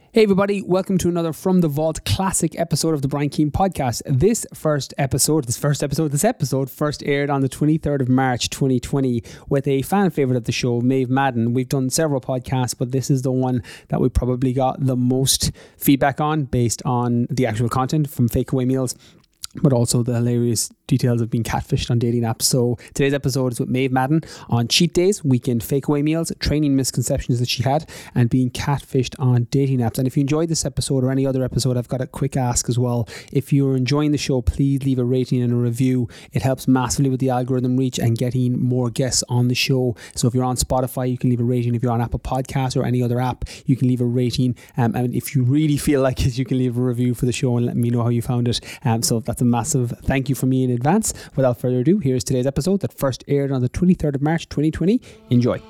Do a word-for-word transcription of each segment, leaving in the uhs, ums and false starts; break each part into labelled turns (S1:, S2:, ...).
S1: Hey everybody, welcome to another From the Vault classic episode of the Brian Keane podcast. This first episode, this first episode, this episode first aired on the twenty-third of March twenty twenty with a fan favourite of the show, Maeve Madden. We've done several podcasts, but this is the one that we probably got the most feedback on based on the actual content from Fake Away Meals, but also the hilarious details of being catfished on dating apps. So today's episode is with Maeve Madden on cheat days, weekend fake away meals, training misconceptions that she had, and being catfished on dating apps. And if you enjoyed this episode or any other episode, I've got a quick ask as well. If you're enjoying the show, please leave a rating and a review. It helps massively with the algorithm reach and getting more guests on the show. So if you're on Spotify, you can leave a rating. If you're on Apple Podcasts or any other app, you can leave a rating. Um, and if you really feel like it, you can leave a review for the show and let me know how you found it. Um, so that's a massive thank you from me in advance. Without further ado, here's today's episode that first aired on the twenty-third of March twenty twenty. Enjoy.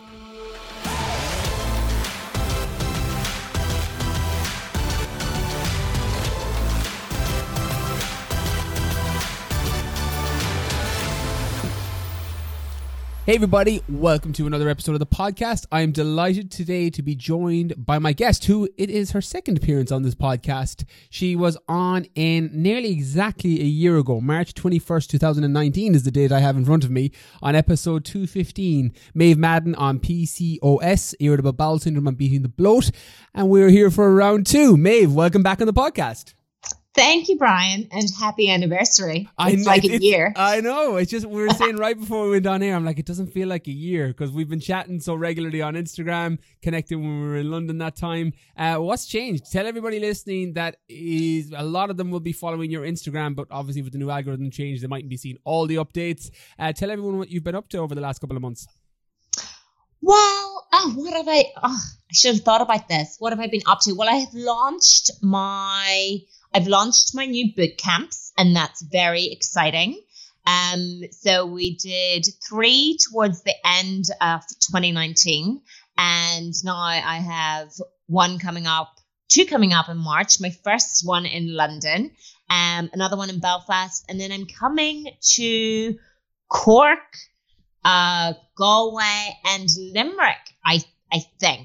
S1: Hey everybody, welcome to another episode of the podcast. I'm delighted today to be joined by my guest, who it is her second appearance on this podcast. She was on in nearly exactly a year ago, March twenty-first, twenty nineteen is the date I have in front of me, on episode two fifteen. Maeve Madden on P C O S, irritable bowel syndrome and beating the bloat. And we're here for round two. Maeve, welcome back on the podcast.
S2: Thank you, Brian, and happy anniversary.
S1: I
S2: it's
S1: know,
S2: like a
S1: it's,
S2: year.
S1: I know. It's just, we were saying right before we went on air, I'm like, it doesn't feel like a year because we've been chatting so regularly on Instagram, connecting when we were in London that time. Uh, what's changed? Tell everybody listening that is a lot of them will be following your Instagram, but obviously with the new algorithm change, they mightn't be seeing all the updates. Uh, tell everyone what you've been up to over the last couple of months.
S2: Well, oh, what have I, oh, I should have thought about this. What have I been up to? Well, I have launched my... I've launched my new boot camps, and that's very exciting. Um, so we did three towards the end of twenty nineteen, and now I have one coming up, two coming up in March. My first one in London, um, another one in Belfast, and then I'm coming to Cork, uh, Galway, and Limerick. I I think.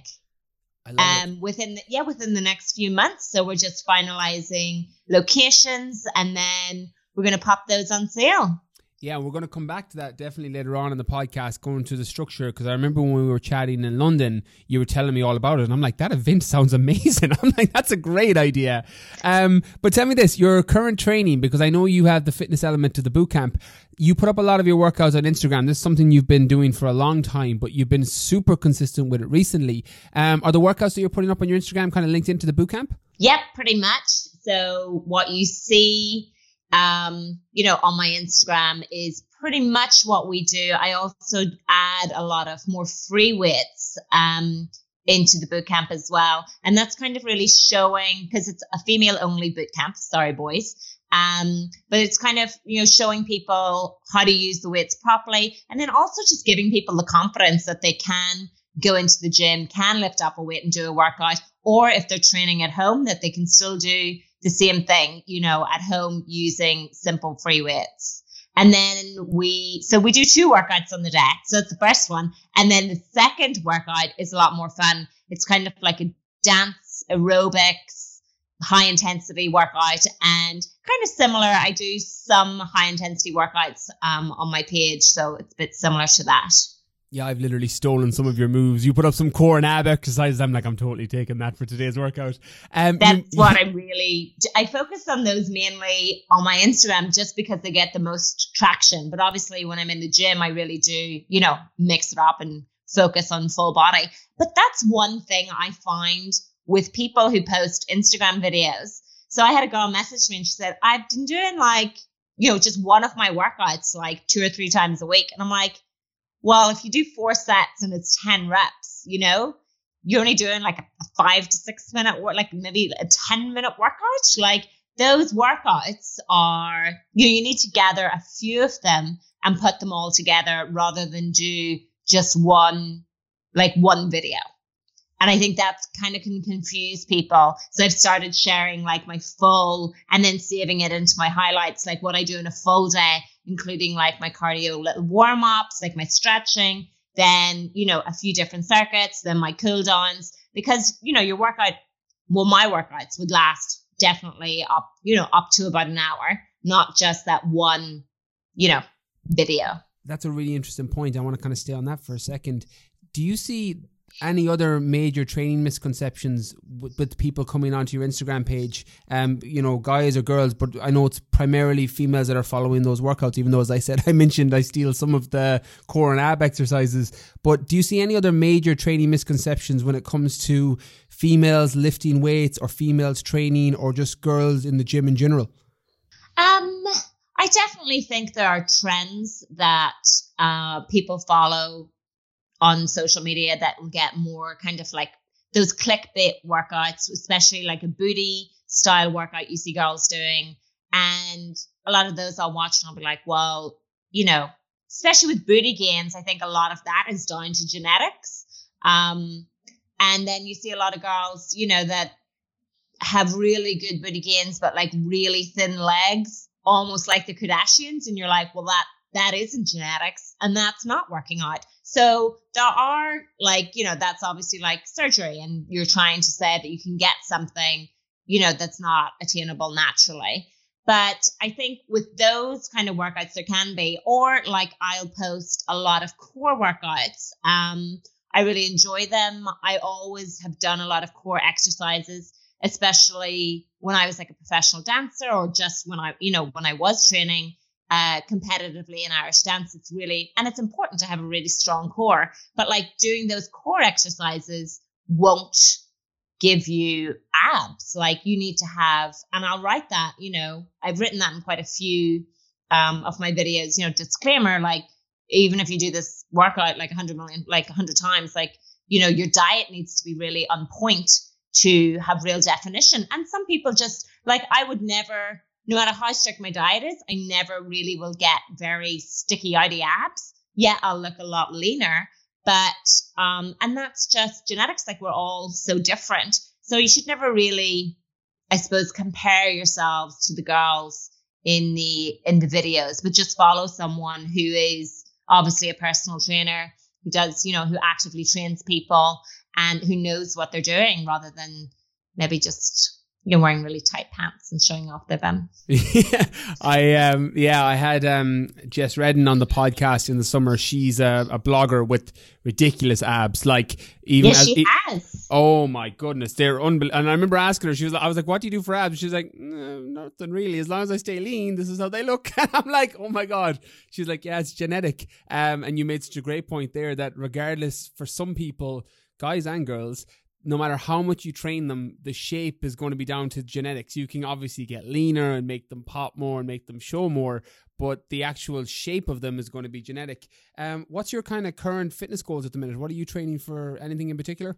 S2: Um, within the, yeah, within the next few months. So we're just finalizing locations, and then we're going to pop those on sale.
S1: Yeah, we're going to come back to that definitely later on in the podcast, going to the structure, because I remember when we were chatting in London, you were telling me all about it, and I'm like, that event sounds amazing. I'm like, that's a great idea. Um, but tell me this, your current training, because I know you have the fitness element to the boot camp. You put up a lot of your workouts on Instagram. This is something you've been doing for a long time, but you've been super consistent with it recently. Um, are the workouts that you're putting up on your Instagram kind of linked into the boot camp?
S2: Yep, pretty much. So what you see Um, you know, on my Instagram is pretty much what we do. I also add a lot of more free weights um, into the boot camp as well. And that's kind of really showing, because it's a female only boot camp. Sorry, boys. Um, but it's kind of, you know, showing people how to use the weights properly. And then also just giving people the confidence that they can go into the gym, can lift up a weight and do a workout. Or if they're training at home, that they can still do the same thing, you know, at home using simple free weights. And then we, so we do two workouts on the day. So it's the first one. And then the second workout is a lot more fun. It's kind of like a dance, aerobics, high intensity workout, and kind of similar. I do some high intensity workouts um, on my page. So it's a bit similar to that.
S1: Yeah, I've literally stolen some of your moves. You put up some core and ab exercises. I'm like, I'm totally taking that for today's workout. Um,
S2: That's
S1: you,
S2: what I really, I focus on those mainly on my Instagram just because they get the most traction. But obviously when I'm in the gym, I really do, you know, mix it up and focus on full body. But that's one thing I find with people who post Instagram videos. So I had a girl message me and she said, I've been doing like, you know, just one of my workouts like two or three times a week. And I'm like, well, if you do four sets and it's ten reps, you know, you're only doing like a five to six minute work, like maybe a ten minute workout. Like those workouts are, you know, you need to gather a few of them and put them all together rather than do just one, like one video. And I think that's kind of can confuse people. So I've started sharing like my full and then saving it into my highlights, like what I do in a full day, including like my cardio little warm-ups, like my stretching, then, you know, a few different circuits, then my cool downs, because, you know, your workout well, my workouts would last definitely up, you know, up to about an hour, not just that one, you know, video.
S1: That's a really interesting point. I want to kind of stay on that for a second. Do you see any other major training misconceptions with, with people coming onto your Instagram page? Um, you know, guys or girls, but I know it's primarily females that are following those workouts, even though, as I said, I mentioned I steal some of the core and ab exercises. But do you see any other major training misconceptions when it comes to females lifting weights or females training or just girls in the gym in general?
S2: Um, I definitely think there are trends that uh, people follow on social media that will get more kind of like those clickbait workouts, especially like a booty style workout you see girls doing. And a lot of those I'll watch and I'll be like, well, you know, especially with booty gains, I think a lot of that is down to genetics. Um, and then you see a lot of girls, you know, that have really good booty gains, but like really thin legs, almost like the Kardashians. And you're like, well, that that isn't genetics and that's not working out. So there are like, you know, that's obviously like surgery and you're trying to say that you can get something, you know, that's not attainable naturally. But I think with those kind of workouts, there can be, or like I'll post a lot of core workouts. Um, I really enjoy them. I always have done a lot of core exercises, especially when I was like a professional dancer or just when I, you know, when I was training uh, competitively in Irish dance. It's really, and it's important to have a really strong core, but like doing those core exercises won't give you abs. Like you need to have, and I'll write that, you know, I've written that in quite a few um, of my videos, you know, disclaimer, like even if you do this workout like a hundred million, like a hundred times, like, you know, your diet needs to be really on point to have real definition. And some people just like, I would never, no matter how strict my diet is, I never really will get very sticky outy abs. Yeah, I'll look a lot leaner, but, um, and that's just genetics. Like we're all so different. So you should never really, I suppose, compare yourselves to the girls in the, in the videos, but just follow someone who is obviously a personal trainer, who does, you know, who actively trains people and who knows what they're doing rather than maybe just, you know, wearing really tight pants and showing off their bum.
S1: Yeah, I um yeah, I had um Jess Redden on the podcast in the summer. She's a, a blogger with ridiculous abs. Like even
S2: yes,
S1: as,
S2: she
S1: it,
S2: has.
S1: Oh my goodness, they're unbelievable. And I remember asking her, she was like, I was like, "What do you do for abs?" She's like, no, "Nothing really. As long as I stay lean, this is how they look." And I'm like, "Oh my god." She's like, "Yeah, it's genetic." Um, and you made such a great point there that regardless, for some people, guys and girls, no matter how much you train them, the shape is going to be down to genetics. You can obviously get leaner and make them pop more and make them show more, but the actual shape of them is going to be genetic. Um, what's your kind of current fitness goals at the minute? What are you training for? Anything in particular?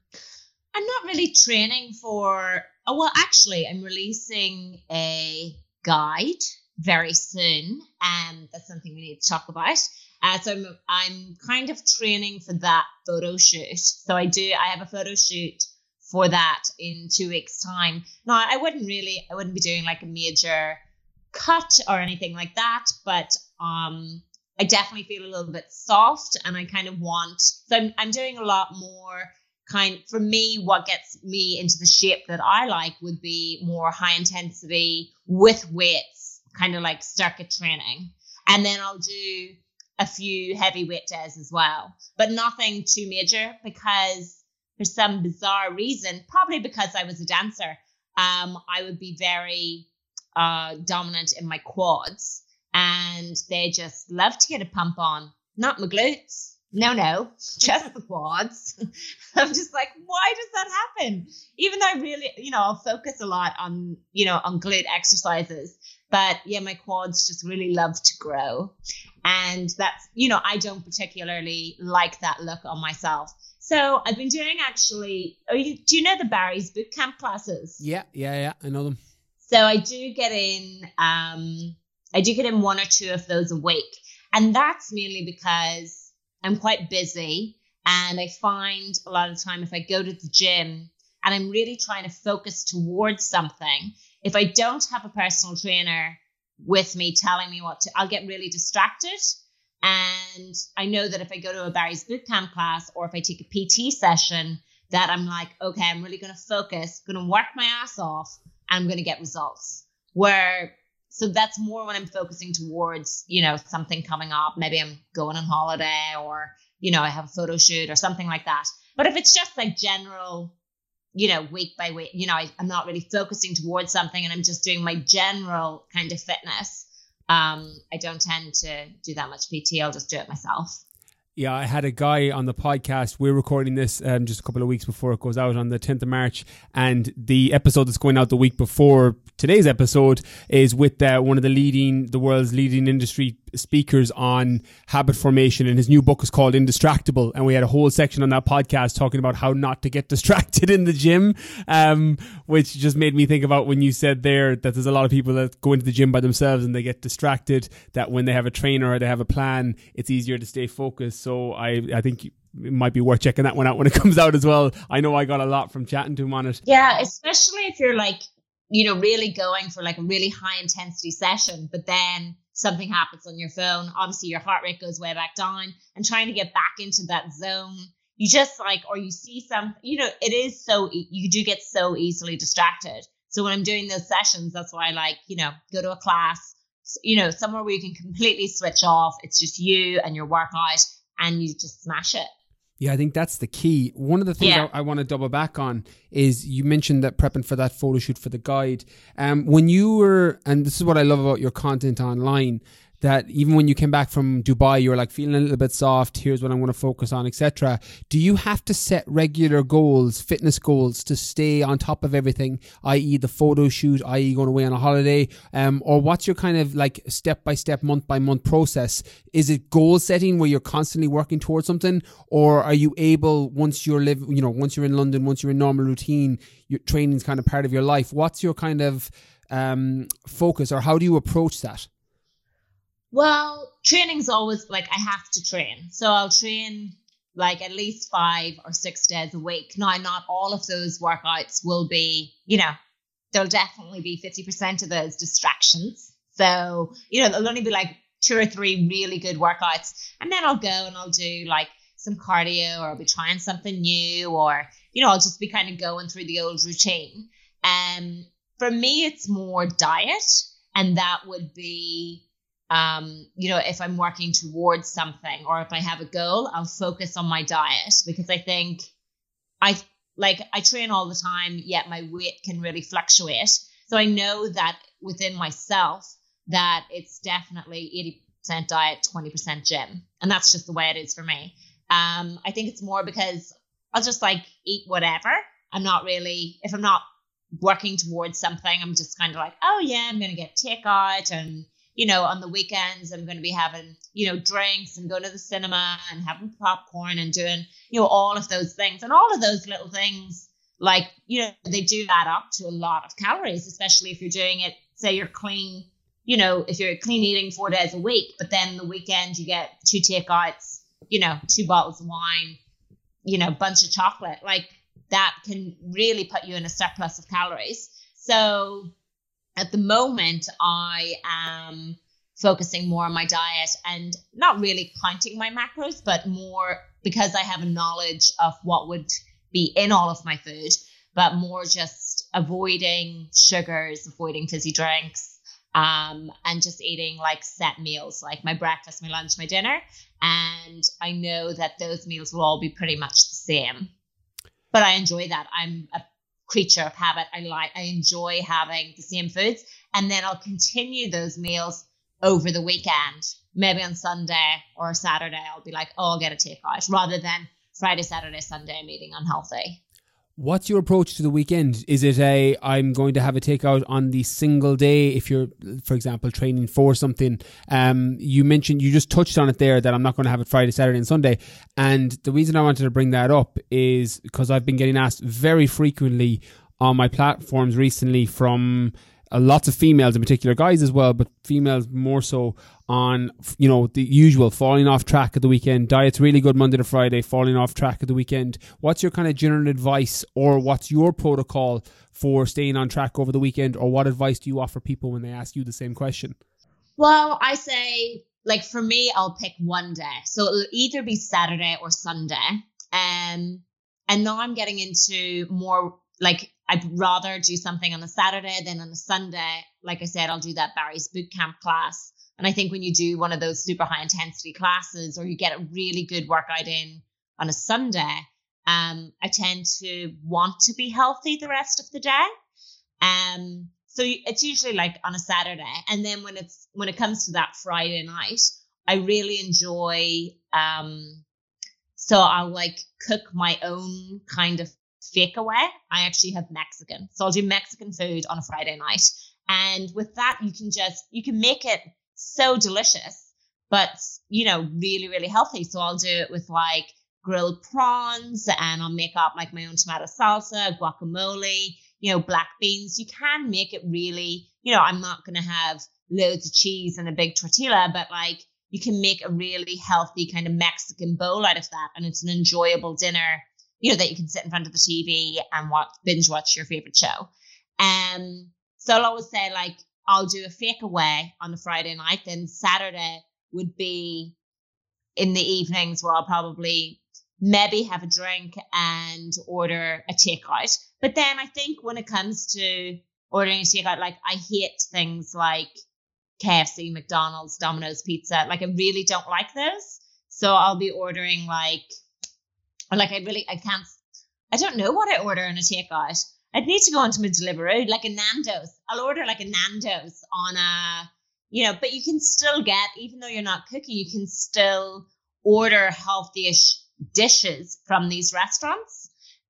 S2: I'm not really training for, oh, well, actually, I'm releasing a guide very soon. And that's something we need to talk about. Uh, so I'm, I'm kind of training for that photo shoot. So I do, I have a photo shoot for that in two weeks time. Now I wouldn't really, I wouldn't be doing like a major cut or anything like that, but um, I definitely feel a little bit soft and I kind of want, so I'm, I'm doing a lot more kind, for me, what gets me into the shape that I like would be more high intensity with weights, kind of like circuit training. And then I'll do a few heavyweight days as well, but nothing too major because for some bizarre reason, probably because I was a dancer, um, I would be very uh, dominant in my quads and they just love to get a pump on, not my glutes. No, no, just the quads. I'm just like, why does that happen? Even though I really, you know, I'll focus a lot on, you know, on glute exercises, but yeah, my quads just really love to grow. And that's, you know, I don't particularly like that look on myself. So I've been doing actually, oh, you, do you know the Barry's bootcamp classes?
S1: Yeah, yeah, yeah, I know them.
S2: So I do get in, um, I do get in one or two of those a week. And that's mainly because I'm quite busy and I find a lot of the time if I go to the gym and I'm really trying to focus towards something, if I don't have a personal trainer with me telling me what to, I'll get really distracted. And I know that if I go to a Barry's bootcamp class or if I take a P T session, that I'm like, okay, I'm really going to focus, going to work my ass off, and I'm going to get results. Where, so that's more when I'm focusing towards, you know, something coming up. Maybe I'm going on holiday, or, you know, I have a photo shoot or something like that. But if it's just like general, you know, week by week, you know, I, I'm not really focusing towards something and I'm just doing my general kind of fitness. Um, I don't tend to do that much P T. I'll just do it myself.
S1: Yeah, I had a guy on the podcast. We're recording this um, just a couple of weeks before it goes out on the tenth of March. And the episode that's going out the week before today's episode is with uh, one of the leading, the world's leading industry speakers on habit formation. And his new book is called Indistractable. And we had a whole section on that podcast talking about how not to get distracted in the gym, um, which just made me think about when you said there that there's a lot of people that go into the gym by themselves and they get distracted, that when they have a trainer or they have a plan, it's easier to stay focused. So I, I think it might be worth checking that one out when it comes out as well. I know I got a lot from chatting to him on it.
S2: Yeah, especially if you're like, you know, really going for like a really high intensity session, but then something happens on your phone. Obviously your heart rate goes way back down, and trying to get back into that zone, you just like, or you see some, you know, it is so, you do get so easily distracted. So when I'm doing those sessions, that's why I like, you know, go to a class, you know, somewhere where you can completely switch off. It's just you and your workout, and you just smash it.
S1: Yeah, I think that's the key. One of the things
S2: yeah.
S1: I, I want to double back on is you mentioned that prepping for that photo shoot for the guide. Um, when you were, and this is what I love about your content online, that even when you came back from Dubai, you were like feeling a little bit soft. Here's what I'm going to focus on, et cetera. Do you have to set regular goals, fitness goals, to stay on top of everything, that is the photo shoot, that is going away on a holiday? Um, or what's your kind of like step by step, month by month process? Is it goal setting where you're constantly working towards something, or are you able, once you're live, you know, once you're in London, once you're in normal routine, your training is kind of part of your life? What's your kind of um, focus, or how do you approach that?
S2: Well, training's always like, I have to train. So I'll train like at least five or six days a week. Now, not all of those workouts will be, you know, there'll definitely be fifty percent of those distractions. So, you know, there'll only be like two or three really good workouts. And then I'll go and I'll do like some cardio, or I'll be trying something new, or, you know, I'll just be kind of going through the old routine. Um, for me, it's more diet. And that would be, Um, you know, if I'm working towards something, or if I have a goal, I'll focus on my diet, because I think I like I train all the time, yet my weight can really fluctuate. So I know that within myself that it's definitely eighty percent diet, twenty percent gym. And that's just the way it is for me. Um, I think it's more because I'll just like eat whatever. I'm not really, if I'm not working towards something, I'm just kind of like, oh yeah, I'm going to get takeout, and you know, on the weekends, I'm going to be having, you know, drinks and going to the cinema and having popcorn and doing, you know, all of those things. And all of those little things, like, you know, they do add up to a lot of calories, especially if you're doing it, say you're clean, you know, if you're clean eating four days a week, but then the weekend you get two takeouts, you know, two bottles of wine, you know, bunch of chocolate, like that can really put you in a surplus of calories. So at the moment, I am focusing more on my diet and not really counting my macros, but more because I have a knowledge of what would be in all of my food, but more just avoiding sugars, avoiding fizzy drinks, um, and just eating like set meals, like my breakfast, my lunch, my dinner. And I know that those meals will all be pretty much the same, but I enjoy that. I'm a creature of habit. I like, I enjoy having the same foods, and then I'll continue those meals over the weekend. Maybe on Sunday or Saturday, I'll be like, oh, I'll get a takeout, rather than Friday, Saturday, Sunday, I'm eating unhealthy.
S1: What's your approach to the weekend? Is it a, I'm going to have a takeout on the single day if you're, for example, training for something? Um, you mentioned, you just touched on it there, that I'm not going to have it Friday, Saturday and Sunday. And the reason I wanted to bring that up is because I've been getting asked very frequently on my platforms recently from uh, lots of females, in particular guys as well, but females more so, on, you know, the usual falling off track at the weekend. Diet's really good Monday to Friday, falling off track at the weekend. What's your kind of general advice, or what's your protocol for staying on track over the weekend, or what advice do you offer people when they ask you the same question?
S2: Well, I say, like, for me, I'll pick one day. So it'll either be Saturday or Sunday. Um, And now I'm getting into more like I'd rather do something on a Saturday than on a Sunday. Like I said, I'll do that Barry's Bootcamp class. And I think when you do one of those super high intensity classes, or you get a really good workout in on a Sunday, um, I tend to want to be healthy the rest of the day. Um, so it's usually like on a Saturday. And then when it's when it comes to that Friday night, I really enjoy, um, so I'll like cook my own kind of fake away. I actually have Mexican. So I'll do Mexican food on a Friday night. And with that, you can just, you can make it so delicious, but, you know, really, really healthy. So I'll do it with like grilled prawns, and I'll make up like my own tomato salsa, guacamole, you know, black beans. You can make it really, you know, I'm not going to have loads of cheese and a big tortilla, but like you can make a really healthy kind of Mexican bowl out of that. And it's an enjoyable dinner, you know, that you can sit in front of the T V and watch, binge watch your favorite show. Um, so I'll always say like, I'll do a fake away on the Friday night. Then Saturday would be in the evenings where I'll probably maybe have a drink and order a takeout. But then I think when it comes to ordering a takeout, like I hate things like K F C, McDonald's, Domino's Pizza. Like I really don't like those. So I'll be ordering like, or like I really, I can't, I don't know what I order in a takeout. I'd need to go onto my Deliveroo, like a Nando's. I'll order like a Nando's on a, you know, but you can still get, even though you're not cooking, you can still order healthy-ish dishes from these restaurants.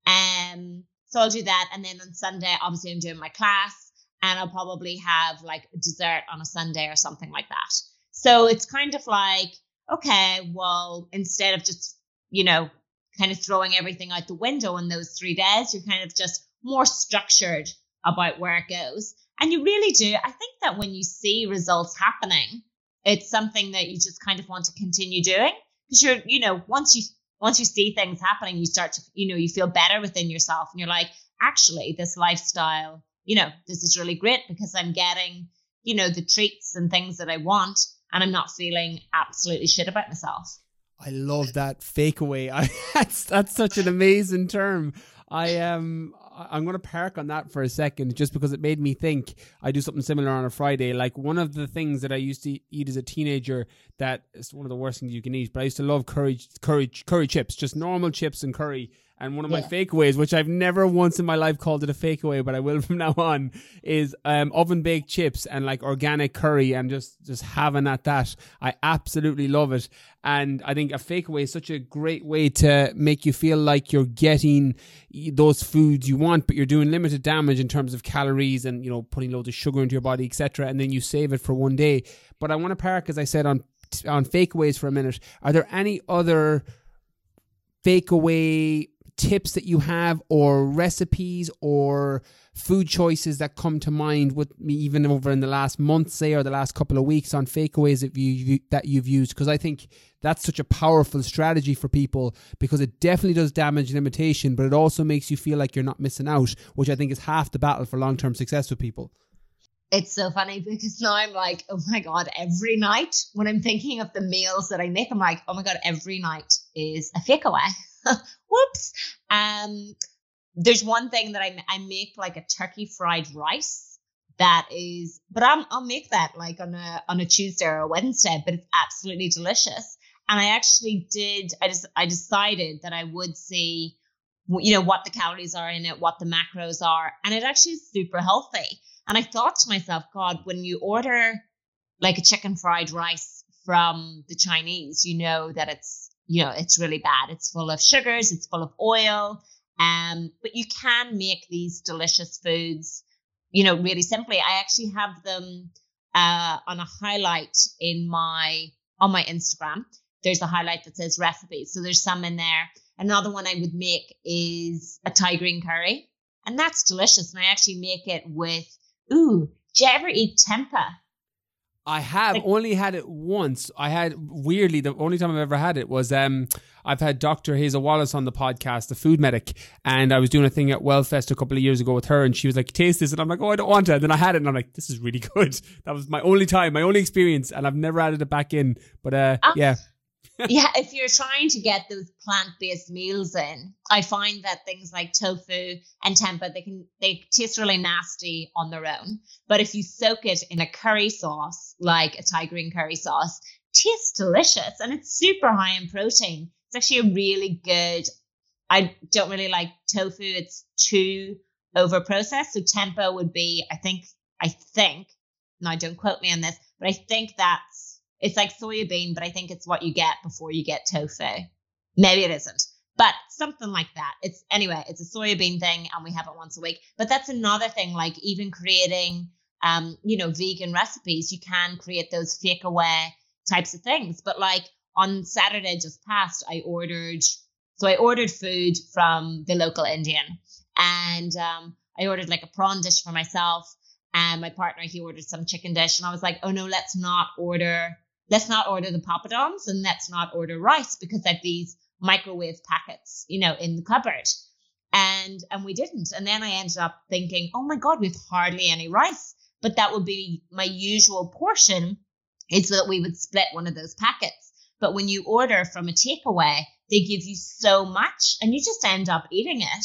S2: Um, so I'll do that. And then on Sunday, obviously I'm doing my class, and I'll probably have like a dessert on a Sunday or something like that. So it's kind of like, okay, well, instead of just, you know, kind of throwing everything out the window in those three days, you're kind of just more structured about where it goes. And you really do. I think that when you see results happening, it's something that you just kind of want to continue doing, because you're, you know, once you, once you see things happening, you start to, you know, you feel better within yourself, and you're like, actually, this lifestyle, you know, this is really great because I'm getting, you know, the treats and things that I want, and I'm not feeling absolutely shit about myself.
S1: I love that fake away. I, that's that's such an amazing term. I um I'm going to park on that for a second, just because it made me think. I do something similar on a Friday. Like one of the things that I used to eat as a teenager, that is one of the worst things you can eat, but I used to love curry curry curry chips, just normal chips and curry. And one of my yeah. fakeaways, which I've never once in my life called it a fakeaway, but I will from now on, is um, oven baked chips and like organic curry, and just, just having at that. I absolutely love it. And I think a fakeaway is such a great way to make you feel like you're getting those foods you want, but you're doing limited damage in terms of calories and, you know, putting loads of sugar into your body, et cetera. And then you save it for one day. But I want to park, as I said, on on fakeaways for a minute. Are there any other fakeaway tips that you have, or recipes or food choices that come to mind with me, even over in the last month, say, or the last couple of weeks, on fakeaways that you that you've used? Because I think that's such a powerful strategy for people, because it definitely does damage limitation, but it also makes you feel like you're not missing out, which I think is half the battle for long-term success with people.
S2: It's so funny, because now I'm like, oh my God, every night when I'm thinking of the meals that I make, I'm like, oh my God, every night is a fakeaway. Whoops. Um, there's one thing that I, I make, like a turkey fried rice that is, but I'm, I'll make that like on a, on a Tuesday or a Wednesday, but it's absolutely delicious. And I actually did, I just, I decided that I would see, you know, what the calories are in it, what the macros are. And it actually is super healthy. And I thought to myself, God, when you order like a chicken fried rice from the Chinese, you know that it's, you know, it's really bad. It's full of sugars, it's full of oil. Um, but you can make these delicious foods, you know, really simply. I actually have them uh, on a highlight in my, on my Instagram. There's a highlight that says recipes. So there's some in there. Another one I would make is a Thai green curry. And that's delicious. And I actually make it with, ooh, do you ever eat tempeh?
S1: I have like, only had it once. I had, weirdly, the only time I've ever had it was, um, I've had Doctor Hazel Wallace on the podcast, the food medic, and I was doing a thing at Wellfest a couple of years ago with her, and she was like, taste this, and I'm like, oh, I don't want it. And then I had it, and I'm like, this is really good. That was my only time, my only experience, and I've never added it back in. But uh,
S2: uh,
S1: yeah.
S2: Yeah, if you're trying to get those plant-based meals in, I find that things like tofu and tempeh, they can they taste really nasty on their own. But if you soak it in a curry sauce, like a Thai green curry sauce, it tastes delicious and it's super high in protein. It's actually a really good. I don't really like tofu; it's too over processed. So tempeh would be, I think, I think. Now, don't quote me on this, but I think that's. It's like soya bean, but I think it's what you get before you get tofu. Maybe it isn't, but something like that. It's anyway, it's a soya bean thing and we have it once a week. But that's another thing, like even creating, um, you know, vegan recipes, you can create those fake away types of things. But like on Saturday just past, I ordered, so I ordered food from the local Indian and um, I ordered like a prawn dish for myself and my partner, he ordered some chicken dish and I was like, oh no, let's not order Let's not order the poppadoms and let's not order rice because I have these microwave packets, you know, in the cupboard. And and we didn't. And then I ended up thinking, oh my God, we have hardly any rice. But that would be my usual portion is that we would split one of those packets. But when you order from a takeaway, they give you so much and you just end up eating it.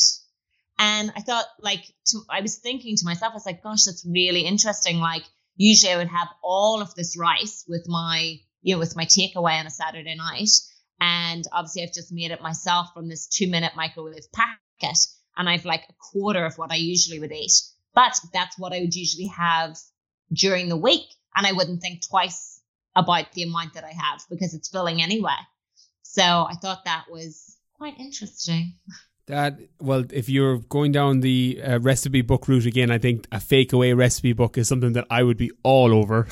S2: And I thought like, to, I was thinking to myself, I was like, gosh, that's really interesting. Like, usually I would have all of this rice with my, you know, with my takeaway on a Saturday night. And obviously I've just made it myself from this two minute microwave packet. And I've like a quarter of what I usually would eat. But that's what I would usually have during the week. And I wouldn't think twice about the amount that I have because it's filling anyway. So I thought that was quite interesting.
S1: That, well, if you're going down the uh, recipe book route again, I think a fake away recipe book is something that I would be all over.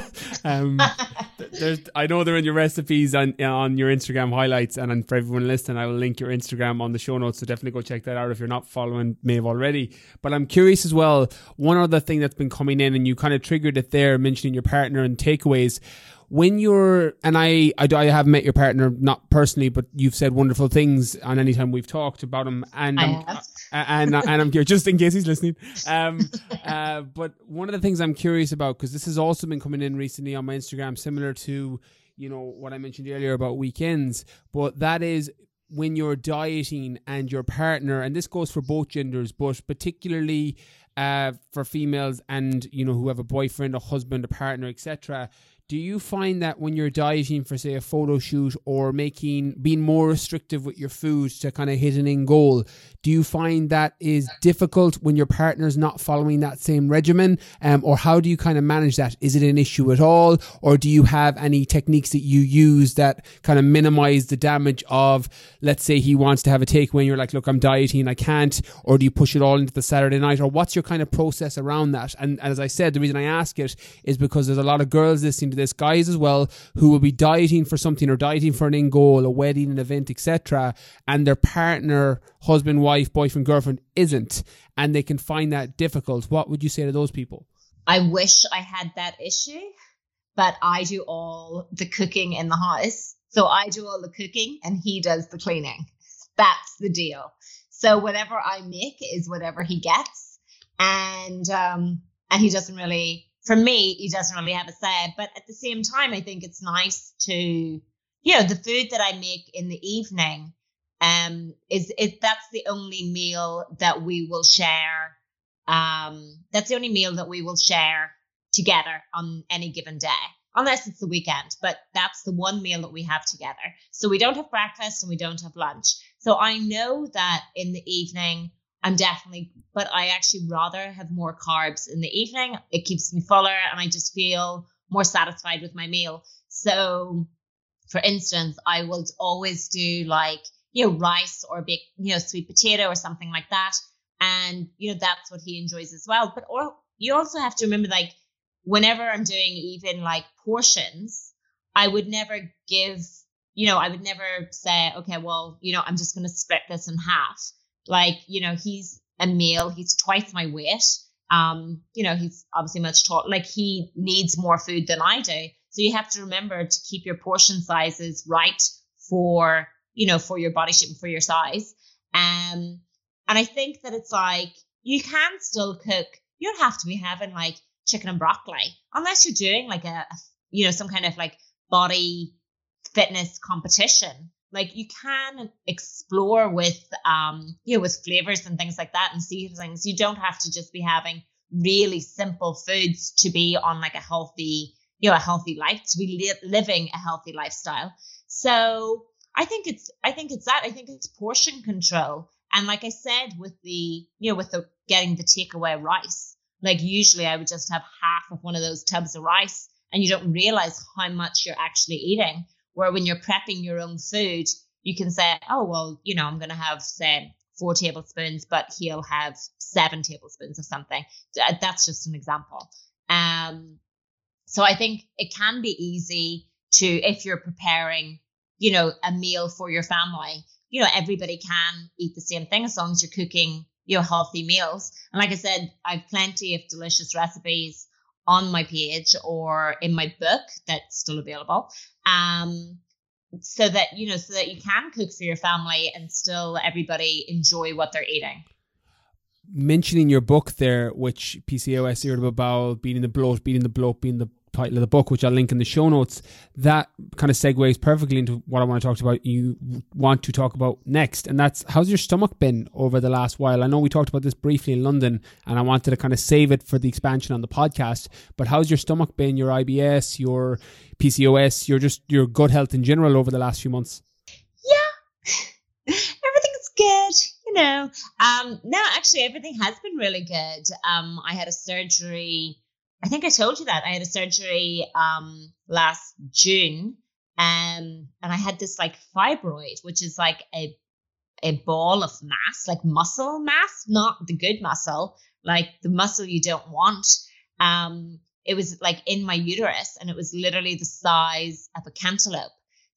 S1: um, there's, I know they're in your recipes on on your Instagram highlights, and for everyone listening, I will link your Instagram on the show notes, so definitely go check that out if you're not following Maeve already. But I'm curious as well, one other thing that's been coming in, and you kind of triggered it there, mentioning your partner and takeaways. When you're, and I, I, I have met your partner, not personally, but you've said wonderful things on any time we've talked about him, and
S2: I
S1: I'm,
S2: have.
S1: and, and I'm here just in case he's listening. Um, uh, but one of the things I'm curious about, because this has also been coming in recently on my Instagram, similar to, you know, what I mentioned earlier about weekends, but that is when you're dieting and your partner, and this goes for both genders, but particularly uh, for females and, you know, who have a boyfriend, a husband, a partner, et cetera. Do you find that when you're dieting for, say, a photo shoot or making being more restrictive with your food to kind of hit an end goal, do you find that is difficult when your partner's not following that same regimen? Um, or how do you kind of manage that? Is it an issue at all? Or do you have any techniques that you use that kind of minimize the damage of, let's say he wants to have a takeaway and you're like, look, I'm dieting, I can't. Or do you push it all into the Saturday night? Or what's your kind of process around that? And, and as I said, the reason I ask it is because there's a lot of girls listening to this, guys as well, who will be dieting for something or dieting for an end goal, a wedding, an event, et cetera, and their partner, husband, wife, boyfriend, girlfriend isn't, and they can find that difficult. What would you say to those people?
S2: I wish I had that issue, but I do all the cooking in the house. So I do all the cooking and he does the cleaning. That's the deal. So whatever I make is whatever he gets. And um, and he doesn't really, for me, he doesn't really have a say. But at the same time, I think it's nice to, you know, the food that I make in the evening, um, is, is that's the only meal that we will share. Um, that's the only meal that we will share together on any given day, unless it's the weekend. But that's the one meal that we have together. So we don't have breakfast and we don't have lunch. So I know that in the evening, I'm definitely, but I actually rather have more carbs in the evening. It keeps me fuller and I just feel more satisfied with my meal. So for instance, I will always do like, you know, rice or bake, you know, sweet potato or something like that. And, you know, that's what he enjoys as well. But or you also have to remember, like, whenever I'm doing even like portions, I would never give, you know, I would never say, okay, well, you know, I'm just going to split this in half. Like, you know, he's a male, he's twice my weight. Um, you know, he's obviously much taller, like he needs more food than I do. So you have to remember to keep your portion sizes right for, you know, for your body shape and for your size. Um, and I think that it's like, you can still cook. You don't have to be having like chicken and broccoli, unless you're doing like a, a you know, some kind of like body fitness competition. Like you can explore with, um, you know, with flavors and things like that and see things. You don't have to just be having really simple foods to be on like a healthy, you know, a healthy life, to be li- living a healthy lifestyle. So I think it's, I think it's that, I think it's portion control. And like I said, with the, you know, with the getting the takeaway rice, like usually I would just have half of one of those tubs of rice and you don't realize how much you're actually eating. Where when you're prepping your own food, you can say, oh, well, you know, I'm going to have, say, four tablespoons, but he'll have seven tablespoons of something. That's just an example. Um, so I think it can be easy to, if you're preparing, you know, a meal for your family, you know, everybody can eat the same thing as long as you're cooking, you know, healthy meals. And like I said, I have plenty of delicious recipes on my page or in my book that's still available. Um, so that, you know, so that you can cook for your family and still everybody enjoy what they're eating.
S1: Mentioning your book there, which P C O S, irritable bowel, beating the bloat, beating the bloat, being the title of the book, which I'll link in the show notes, that kind of segues perfectly into what I want to talk about. You want to talk about next, and that's, how's your stomach been over the last while? I know we talked about this briefly in London, and I wanted to kind of save it for the expansion on the podcast, but how's your stomach been, your I B S, your P C O S, your just your gut health in general over the last few months?
S2: Yeah, everything's good. You know, um, no, actually everything has been really good. Um, I had a surgery. I think I told you that I had a surgery um, last June, um, and I had this like fibroid, which is like a a ball of mass, like muscle mass, not the good muscle, like the muscle you don't want. Um, it was like in my uterus, and it was literally the size of a cantaloupe,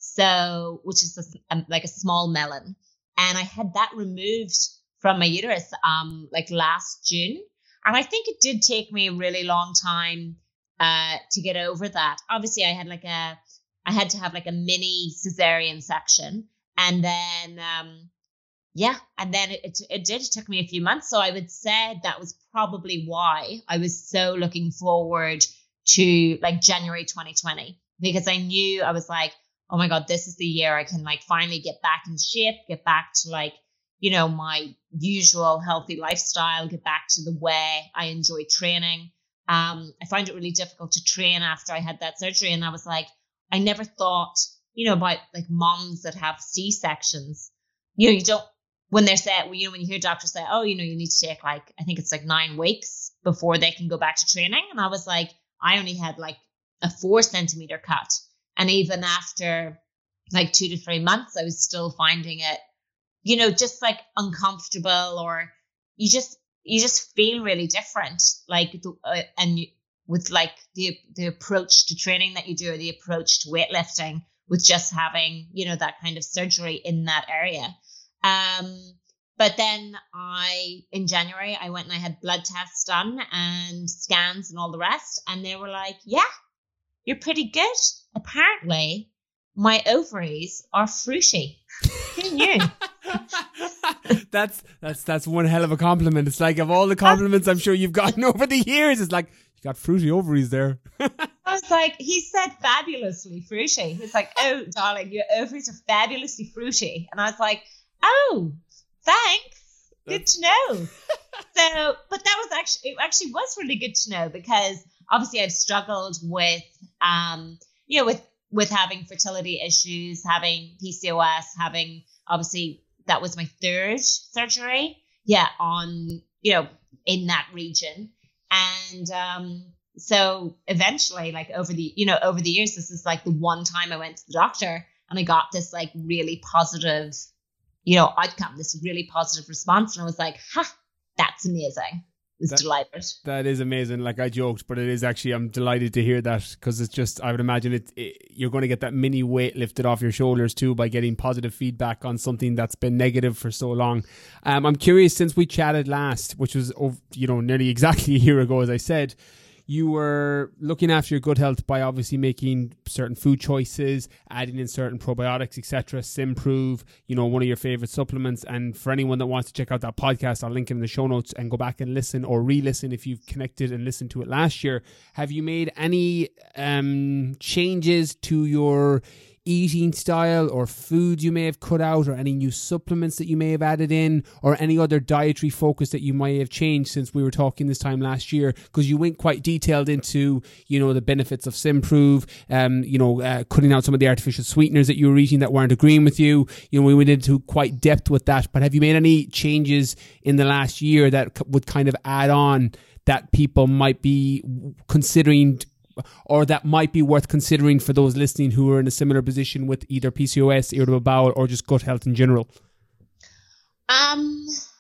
S2: so which is a, a, like a small melon, and I had that removed from my uterus um, like last June. And I think it did take me a really long time uh, to get over that. Obviously, I had like a, I had to have like a mini cesarean section, and then, um, yeah, and then it, it it did. It took me a few months, so I would say that was probably why I was so looking forward to like January twenty twenty, because I knew, I was like, oh my God, this is the year I can like finally get back in shape, get back to like, you know, my usual healthy lifestyle, get back to the way I enjoy training. Um, I find it really difficult to train after I had that surgery. And I was like, I never thought, you know, about like moms that have C-sections. You know, you don't, when they're saying, you know, when you hear doctors say, oh, you know, you need to take like, I think it's like nine weeks before they can go back to training. And I was like, I only had like a four centimeter cut. And even after like two to three months, I was still finding it, you know, just like uncomfortable, or you just, you just feel really different. Like, the, uh, and you, with like the, the approach to training that you do, or the approach to weightlifting, with just having, you know, that kind of surgery in that area. Um, but then I, in January, I went and I had blood tests done and scans and all the rest. And they were like, yeah, you're pretty good. Apparently my ovaries are fruity. Who knew?
S1: that's that's that's one hell of a compliment. It's like, of all the compliments I'm sure you've gotten over the years, it's like, you got fruity ovaries there.
S2: I was like, he said fabulously fruity. He was like, oh, darling, your ovaries are fabulously fruity. And I was like, oh, thanks. Good that's... to know. So, but that was actually, it actually was really good to know, because obviously I've struggled with, um, you know, with, with having fertility issues, having P C O S, having, obviously that was my third surgery. Yeah. On, you know, in that region. And, um, so eventually, like over the, you know, over the years, this is like the one time I went to the doctor and I got this like really positive, you know, outcome, this really positive response. And I was like, ha, that's amazing. I was
S1: that,
S2: delighted.
S1: That is amazing. Like, I joked, but it is actually, I'm delighted to hear that, because it's just, I would imagine it, it, you're going to get that mini weight lifted off your shoulders too by getting positive feedback on something that's been negative for so long. Um, I'm curious, since we chatted last, which was, you know, nearly exactly a year ago, as I said, you were looking after your gut health by obviously making certain food choices, adding in certain probiotics, et cetera. Simprove, you know, one of your favorite supplements. And for anyone that wants to check out that podcast, I'll link it in the show notes, and go back and listen or re-listen if you've connected and listened to it last year. Have you made any um, changes to your eating style or food you may have cut out, or any new supplements that you may have added in, or any other dietary focus that you might have changed since we were talking this time last year? Because you went quite detailed into, you know, the benefits of Simprove, um, you know, uh, cutting out some of the artificial sweeteners that you were eating that weren't agreeing with you. You know, we went into quite depth with that. But have you made any changes in the last year that c- would kind of add on that people might be considering, or that might be worth considering for those listening who are in a similar position with either P C O S, irritable bowel, or just gut health in general?
S2: Um,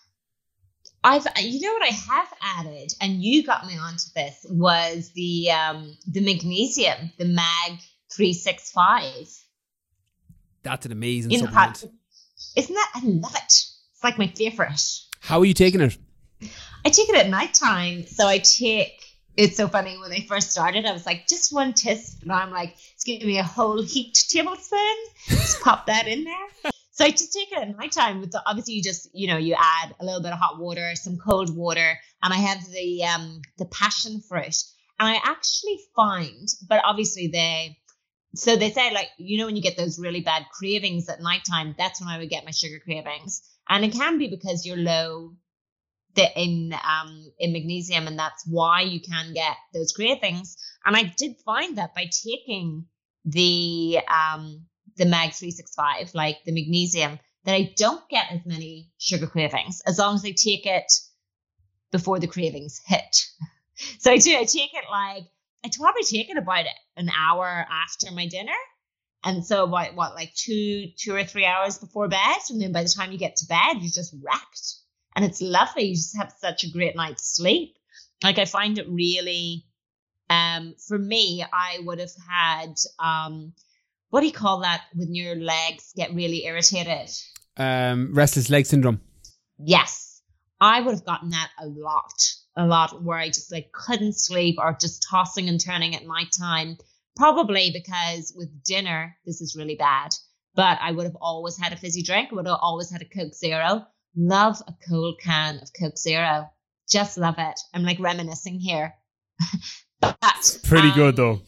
S2: I've, you know what I have added, and you got me onto this, was the um the magnesium, the Mag three sixty-five.
S1: That's an amazing
S2: in
S1: supplement.
S2: Fact, isn't that? I love it. It's like my favorite.
S1: How are you taking it?
S2: I take it at nighttime. So I take. It's so funny, when I first started, I was like, just one teaspoon. Now I'm like, it's giving me a whole heaped tablespoon. Just pop that in there. So I just take it at nighttime. With the, obviously, you just, you know, you add a little bit of hot water, some cold water, and I have the um the passion fruit. And I actually find, but obviously they, so they say, like, you know, when you get those really bad cravings at nighttime, that's when I would get my sugar cravings. And it can be because you're low The, in um in magnesium, and that's why you can get those cravings. And I did find that by taking the um the Mag three sixty-five, like the magnesium, that I don't get as many sugar cravings as long as I take it before the cravings hit. So I do I take it like I probably take it about an hour after my dinner, and so about what like two two or three hours before bed, and then by the time you get to bed, you're just wrecked. And it's lovely. You just have such a great night's sleep. Like, I find it really, um, for me, I would have had, um, what do you call that when your legs get really irritated?
S1: Um, restless leg syndrome.
S2: Yes. I would have gotten that a lot, a lot, where I just like couldn't sleep, or just tossing and turning at nighttime. Probably because with dinner, this is really bad, but I would have always had a fizzy drink. I would have always had a Coke Zero. Love a cold can of Coke Zero. Just love it. I'm like reminiscing here. But
S1: it's pretty um, good though.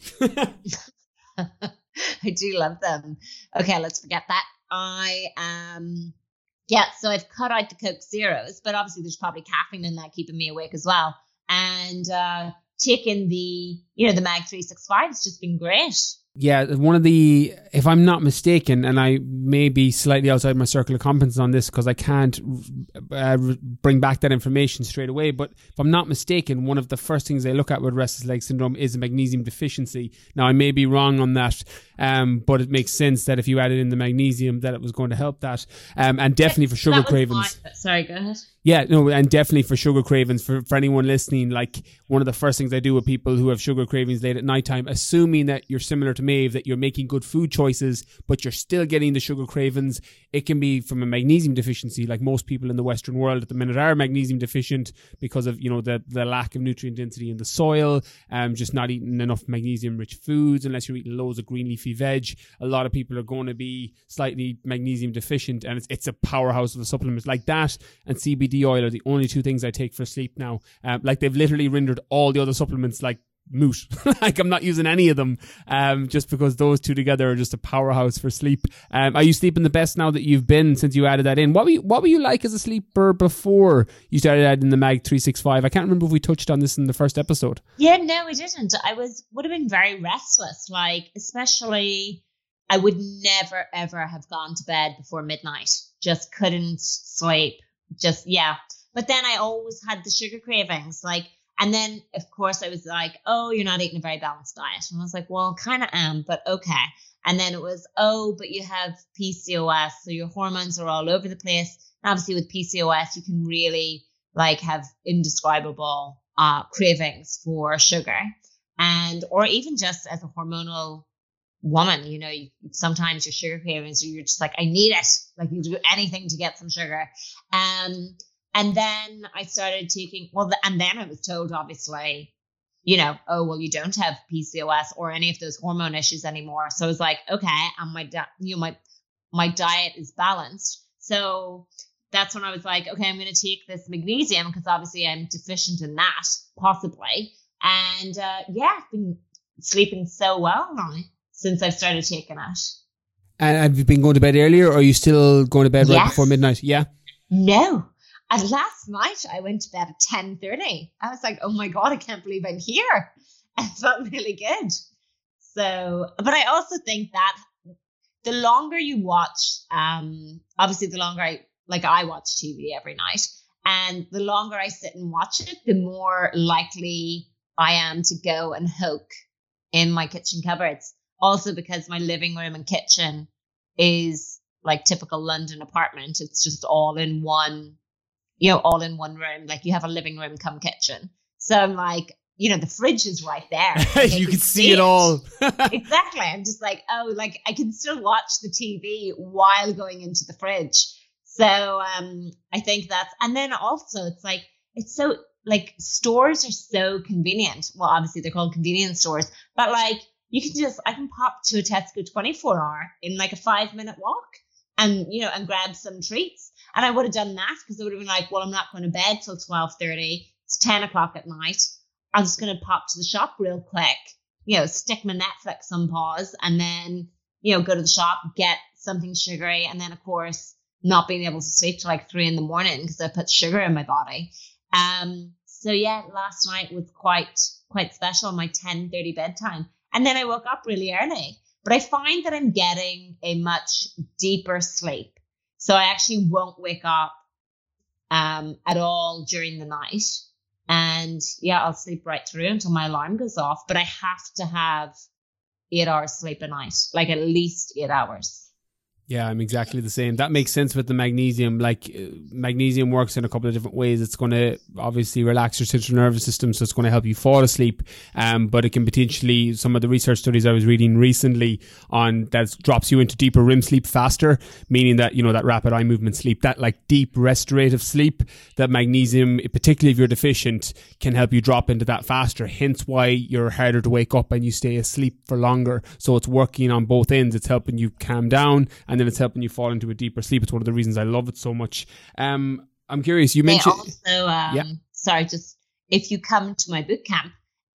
S2: I do love them. Okay, let's forget that. I um yeah, so I've cut out the Coke Zeros, but obviously there's probably caffeine in that keeping me awake as well. And uh taking the, you know, the Mag three sixty-five has just been great.
S1: Yeah, one of the, if I'm not mistaken, and I may be slightly outside my circle of competence on this because I can't uh, bring back that information straight away, but if I'm not mistaken, one of the first things they look at with restless leg syndrome is a magnesium deficiency. Now, I may be wrong on that, um, but it makes sense that if you added in the magnesium, that it was going to help that. Um, and definitely for sugar cravings.
S2: My, sorry, go ahead.
S1: Yeah, no, and definitely for sugar cravings, for, for anyone listening, like one of the first things I do with people who have sugar cravings late at nighttime, assuming that you're similar to Maeve, that you're making good food choices, but you're still getting the sugar cravings, it can be from a magnesium deficiency. Like most people in the Western world at the minute are magnesium deficient because of, you know, the, the lack of nutrient density in the soil, um, just not eating enough magnesium-rich foods, unless you're eating loads of green leafy veg. A lot of people are going to be slightly magnesium deficient, and it's, it's a powerhouse of the supplements like that, and C B D oil are the only two things I take for sleep now. Um, like they've literally rendered all the other supplements like moot. Like I'm not using any of them, um, just because those two together are just a powerhouse for sleep. Um, are you sleeping the best now that you've been since you added that in? What were you, what were you like as a sleeper before you started adding the Mag three sixty-five? I can't remember if we touched on this in the first episode.
S2: Yeah, no, we didn't. I was would have been very restless, like especially I would never ever have gone to bed before midnight. Just couldn't sleep. Just yeah. But then I always had the sugar cravings, like, and then of course I was like, oh, you're not eating a very balanced diet. And I was like, well, kind of am, but okay. And then it was, oh, but you have P C O S, so your hormones are all over the place. And obviously with P C O S, you can really like have indescribable uh, cravings for sugar, and or even just as a hormonal woman, you know, you, sometimes your sugar cravings, you're just like, I need it. Like you do anything to get some sugar. Um, And then I started taking, well, the, and then I was told, obviously, you know, oh, well, you don't have P C O S or any of those hormone issues anymore. So I was like, okay, and my, di- you know, my, my diet is balanced. So that's when I was like, okay, I'm going to take this magnesium because obviously I'm deficient in that, possibly. And uh, yeah, I've been sleeping so well now since I've started taking it.
S1: And have you been going to bed earlier, or are you still going to bed
S2: yes.
S1: right before midnight? Yeah.
S2: No. And last night I went to bed at ten thirty. I was like, oh my God, I can't believe I'm here. I felt really good. So, but I also think that the longer you watch, um, obviously the longer I, like I watch T V every night, and the longer I sit and watch it, the more likely I am to go and hoke in my kitchen cupboards. Also because my living room and kitchen is like typical London apartment. It's just all in one, you know, all in one room. Like you have a living room come kitchen. So I'm like, you know, the fridge is right there.
S1: You can see, see it, it all.
S2: Exactly. I'm just like, oh, like I can still watch the T V while going into the fridge. So um, I think that's, and then also it's like, it's so, like stores are so convenient. Well, obviously they're called convenience stores, but like you can just, I can pop to a Tesco twenty-four hour in like a five minute walk and, you know, and grab some treats. And I would have done that because I would have been like, well, I'm not going to bed till twelve thirty. It's ten o'clock at night. I'm just going to pop to the shop real quick, you know, stick my Netflix on pause and then, you know, go to the shop, get something sugary. And then, of course, not being able to sleep till like three in the morning because I put sugar in my body. Um, so, yeah, last night was quite, quite special, my ten thirty bedtime. And then I woke up really early. But I find that I'm getting a much deeper sleep. So I actually won't wake up um, at all during the night. And yeah, I'll sleep right through until my alarm goes off. But I have to have eight hours sleep a night, like at least eight hours.
S1: Yeah, I'm exactly the same. That makes sense with the magnesium. Like uh, magnesium works in a couple of different ways. It's going to obviously relax your central nervous system, so it's going to help you fall asleep. Um, but it can potentially, some of the research studies I was reading recently on that drops you into deeper R E M sleep faster, meaning that, you know, that rapid eye movement sleep, that like deep restorative sleep, that magnesium, particularly if you're deficient, can help you drop into that faster. Hence why you're harder to wake up and you stay asleep for longer. So it's working on both ends. It's helping you calm down and then it's helping you fall into a deeper sleep. It's one of the reasons I love it so much. Um, I'm curious, you mentioned...
S2: They also, um, yeah. sorry, just if you come to my boot camp,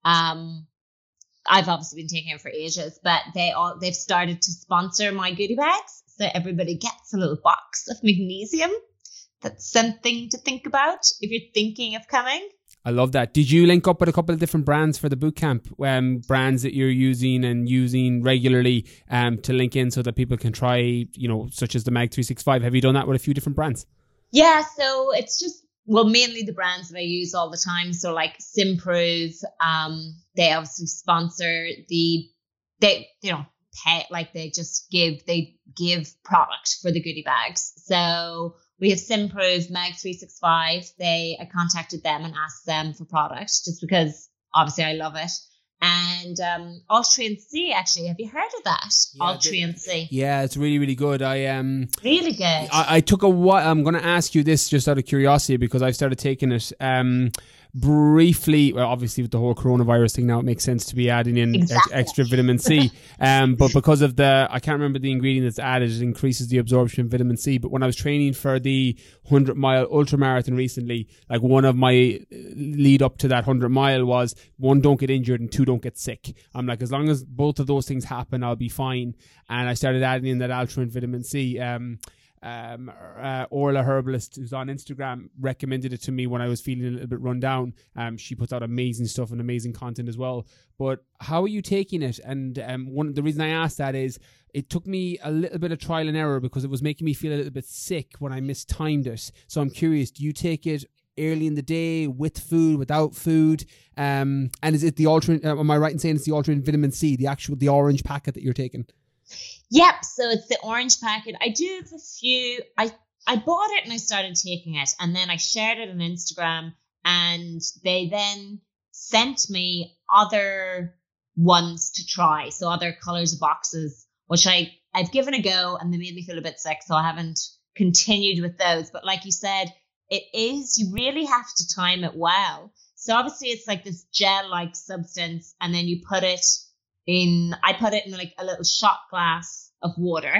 S2: um, I've obviously been taking it for ages, but they all, they've started to sponsor my goodie bags. So everybody gets a little box of magnesium. That's something to think about if you're thinking of coming.
S1: I love that. Did you link up with a couple of different brands for the bootcamp? Um, brands that you're using and using regularly um, to link in so that people can try, you know, such as the Mag three sixty-five. Have you done that with a few different brands?
S2: Yeah, so it's just, well, mainly the brands that I use all the time. So like Simprove, um, they obviously sponsor the, they, you know, pay, like they just give, they give product for the goodie bags. So we have Simprove, Mag three sixty-five. They, I contacted them and asked them for product just because obviously I love it. And um, Austrian Sea, actually, have you heard of that? Yeah, Austrian Sea.
S1: Yeah, it's really, really good. I um,
S2: really good.
S1: I, I took a while. I'm going to ask you this just out of curiosity because I've started taking it. Um, briefly, well, obviously with the whole coronavirus thing now, it makes sense to be adding in
S2: exactly.
S1: ex- extra vitamin C. um, but because of the, I can't remember the ingredient that's added, it increases the absorption of vitamin C. But when I was training for the hundred mile ultra marathon recently, like one of my lead up to that hundred mile was one, don't get injured, and two, don't get sick. I'm like, as long as both of those things happen, I'll be fine. And I started adding in that ultra and vitamin C. Um, Um, uh, Orla Herbalist, who's on Instagram, recommended it to me when I was feeling a little bit run down. Um, she puts out amazing stuff and amazing content as well. But how are you taking it? And um, one the reason I asked that is it took me a little bit of trial and error because it was making me feel a little bit sick when I mistimed it. So I'm curious, do you take it early in the day, with food, without food? Um, and is it the ultra? Uh, am I right in saying it's the ultra vitamin C, the actual the orange packet that you're taking?
S2: Yep, so it's the orange packet. I do have a few. I, I bought it and I started taking it, and then I shared it on Instagram, and they then sent me other ones to try, so other colors of boxes, which I, I've given a go, and they made me feel a bit sick, so I haven't continued with those. But like you said, it is, you really have to time it well. So obviously it's like this gel-like substance, and then you put it in, I put it in like a little shot glass of water,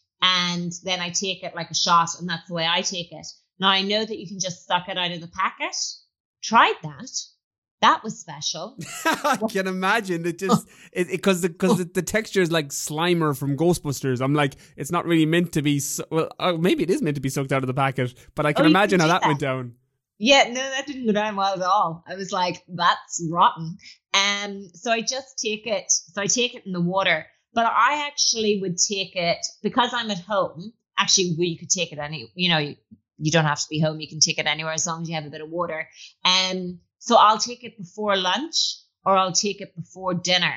S2: and then I take it like a shot, and that's the way I take it. Now I know that you can just suck it out of the packet. Tried that. that was special.
S1: I can imagine it just it because the because the, the texture is like Slimer from Ghostbusters. I'm like, it's not really meant to be. Su- well, uh, maybe it is meant to be sucked out of the packet, but I can
S2: oh,
S1: imagine how that,
S2: that
S1: went down.
S2: Yeah, no, that didn't go down well at all. I was like, that's rotten. Um, so I just take it. So I take it in the water, but I actually would take it because I'm at home. Actually, well, you could take it any. You know, you, you don't have to be home. You can take it anywhere as long as you have a bit of water. Um. So I'll take it before lunch or I'll take it before dinner.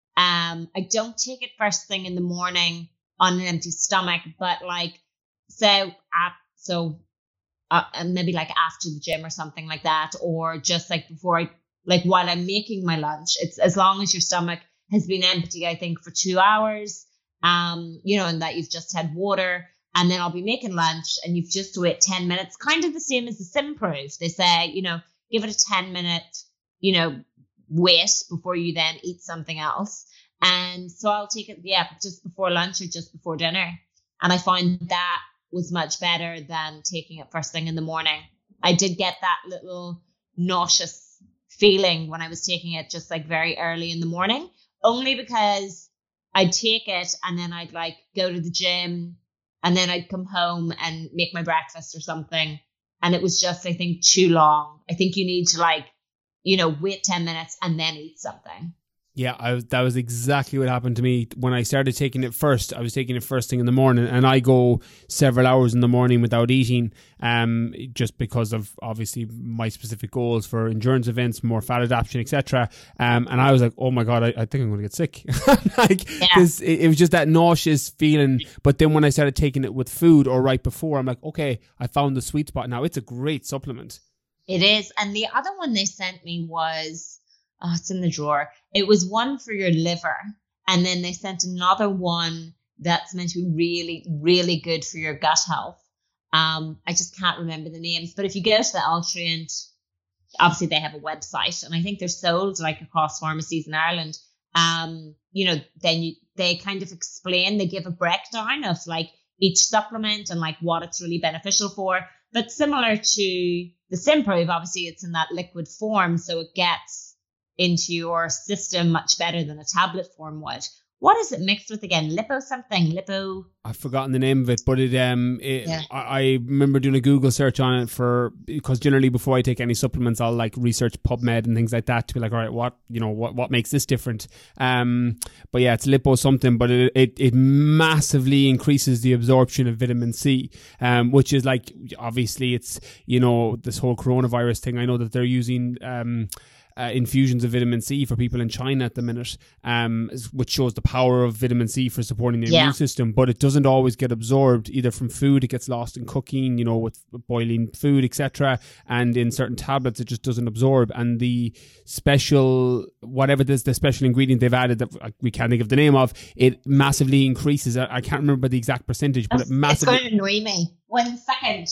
S2: Um, I don't take it first thing in the morning on an empty stomach, but like, so, uh, so uh, maybe like after the gym or something like that, or just like before I, like while I'm making my lunch. It's as long as your stomach has been empty, I think, for two hours, um, you know, and that you've just had water. And then I'll be making lunch and you've just to wait ten minutes, kind of the same as the Simprove. They say, you know, give it a ten minute, you know, wait before you then eat something else. And so I'll take it, yeah, just before lunch or just before dinner. And I find that was much better than taking it first thing in the morning. I did get that little nauseous feeling when I was taking it just like very early in the morning, only because I'd take it and then I'd like go to the gym and then I'd come home and make my breakfast or something. And it was just, I think, too long. I think you need to like, you know, wait ten minutes and then eat something.
S1: Yeah, I, that was exactly what happened to me when I started taking it first. I was taking it first thing in the morning, and I go several hours in the morning without eating, um, just because of obviously my specific goals for endurance events, more fat adaptation, et cetera. Um, and I was like, oh my god, I, I think I'm going to get sick. like
S2: yeah.
S1: this, it, it was just that nauseous feeling. But then when I started taking it with food or right before, I'm like, okay, I found the sweet spot now. It's a great supplement.
S2: It is, and the other one they sent me was. Oh, it's in the drawer. It was one for your liver. And then they sent another one that's meant to be really, really good for your gut health. Um, I just can't remember the names. But if you go to the Altrient, obviously they have a website. And I think they're sold like across pharmacies in Ireland. Um, you know, then you, they kind of explain, they give a breakdown of like each supplement and like what it's really beneficial for. But similar to the Simprove, obviously it's in that liquid form. So it gets into your system much better than a tablet form would. What is it mixed with again? Lipo something? Lipo?
S1: I've forgotten the name of it, but it um, it,
S2: yeah.
S1: I, I remember doing a Google search on it for, because generally before I take any supplements, I'll like research PubMed and things like that to be like, all right, what, you know, what, what makes this different? Um, but yeah, it's lipo something, but it, it, it massively increases the absorption of vitamin C, um, which is like, obviously it's, you know, this whole coronavirus thing. I know that they're using, um, Uh, infusions of vitamin C for people in China at the minute, um, which shows the power of vitamin C for supporting the
S2: yeah.
S1: immune system. But it doesn't always get absorbed either from food. It gets lost in cooking, you know, with boiling food, et cetera. And in certain tablets, it just doesn't absorb. And the special, whatever it is, the special ingredient they've added that we can't think of the name of, it massively increases. I, I can't remember the exact percentage, but
S2: That's,
S1: it massively.
S2: It's going to annoy me. One second.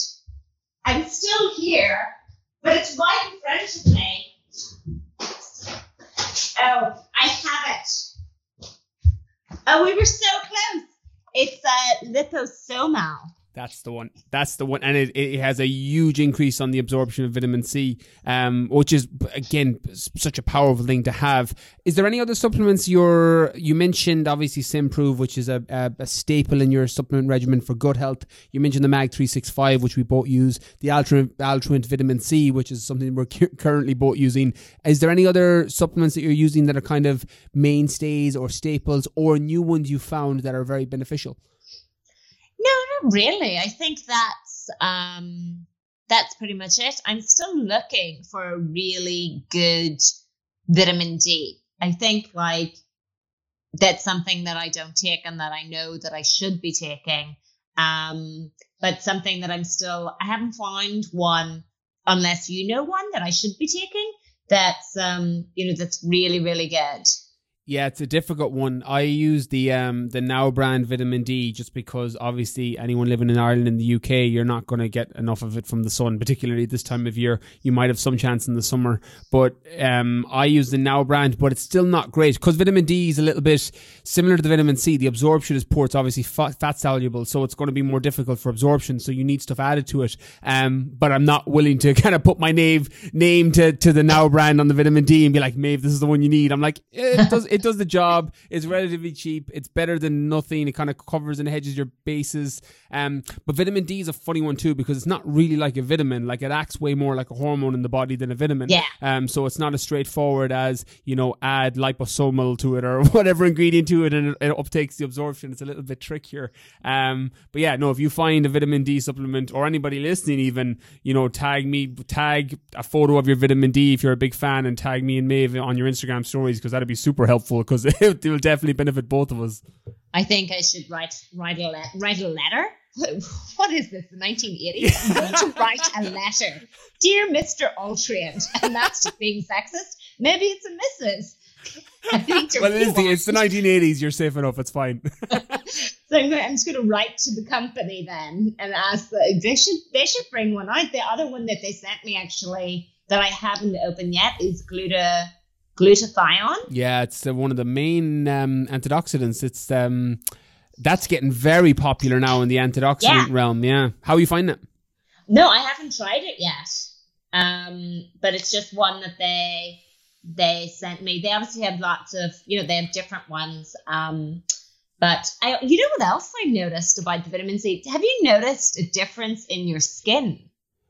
S2: I'm still here, but it's right in front of me. Oh, I have it. Oh, we were so close. It's uh, liposomal.
S1: That's the one. That's the one. And it, it has a huge increase on the absorption of vitamin C, um, which is, again, such a powerful thing to have. Is there any other supplements you're, you mentioned, obviously, Simprove, which is a, a, a staple in your supplement regimen for gut health. You mentioned the Mag three sixty-five, which we both use. The Altrient, Altrient Vitamin C, which is something we're cu- currently both using. Is there any other supplements that you're using that are kind of mainstays or staples, or new ones you found that are very beneficial?
S2: No, not really. I think that's um, that's pretty much it. I'm still looking for a really good vitamin D. I think like that's something that I don't take and that I know that I should be taking. Um, but something that I'm still, I haven't found one, unless you know one that I should be taking. That's um, you know, that's really, really good.
S1: Yeah, it's a difficult one. I use the um the Now brand vitamin D just because obviously anyone living in Ireland and the U K, you're not going to get enough of it from the sun, particularly this time of year. You might have some chance in the summer, but um I use the Now brand, but it's still not great because vitamin D is a little bit similar to the vitamin C. The absorption is poor. It's obviously fat, fat soluble, so it's going to be more difficult for absorption. So you need stuff added to it. Um, but I'm not willing to kind of put my name name to to the Now brand on the vitamin D and be like, Maeve, this is the one you need. I'm like, eh, it does it. It does the job. It's relatively cheap. It's better than nothing. It kind of covers and hedges your bases. Um, but vitamin D is a funny one too because it's not really like a vitamin. Like it acts way more like a hormone in the body than a vitamin.
S2: Yeah.
S1: Um, so it's not as straightforward as, you know, add liposomal to it or whatever ingredient to it and it, it uptakes the absorption. It's a little bit trickier. Um, but yeah, no, if you find a vitamin D supplement or anybody listening even, you know, tag me, tag a photo of your vitamin D if you're a big fan and tag me and Maeve on your Instagram stories because that'd be super helpful. Because it will definitely benefit both of us.
S2: I think I should write write a le- write a letter. What is this? The nineteen eighties? I'm going to write a letter, dear Mister Altrient, and that's just being sexist. Maybe it's a Missus
S1: Well, it is the, it's the nineteen eighties. You're safe enough. It's fine.
S2: So I'm, going, I'm just going to write to the company then and ask the, they should they should bring one out. The other one that they sent me actually that I haven't opened yet is gluta. Glutathione?
S1: Yeah, it's uh, one of the main um, antioxidants. It's um, that's getting very popular now in the antioxidant yeah. realm. Yeah, how are you finding it?
S2: No, I haven't tried it yet. Um, but it's just one that they they sent me. They obviously have lots of, you know, they have different ones. Um, but I, you know what else I noticed about the vitamin C? Have you noticed a difference in your skin?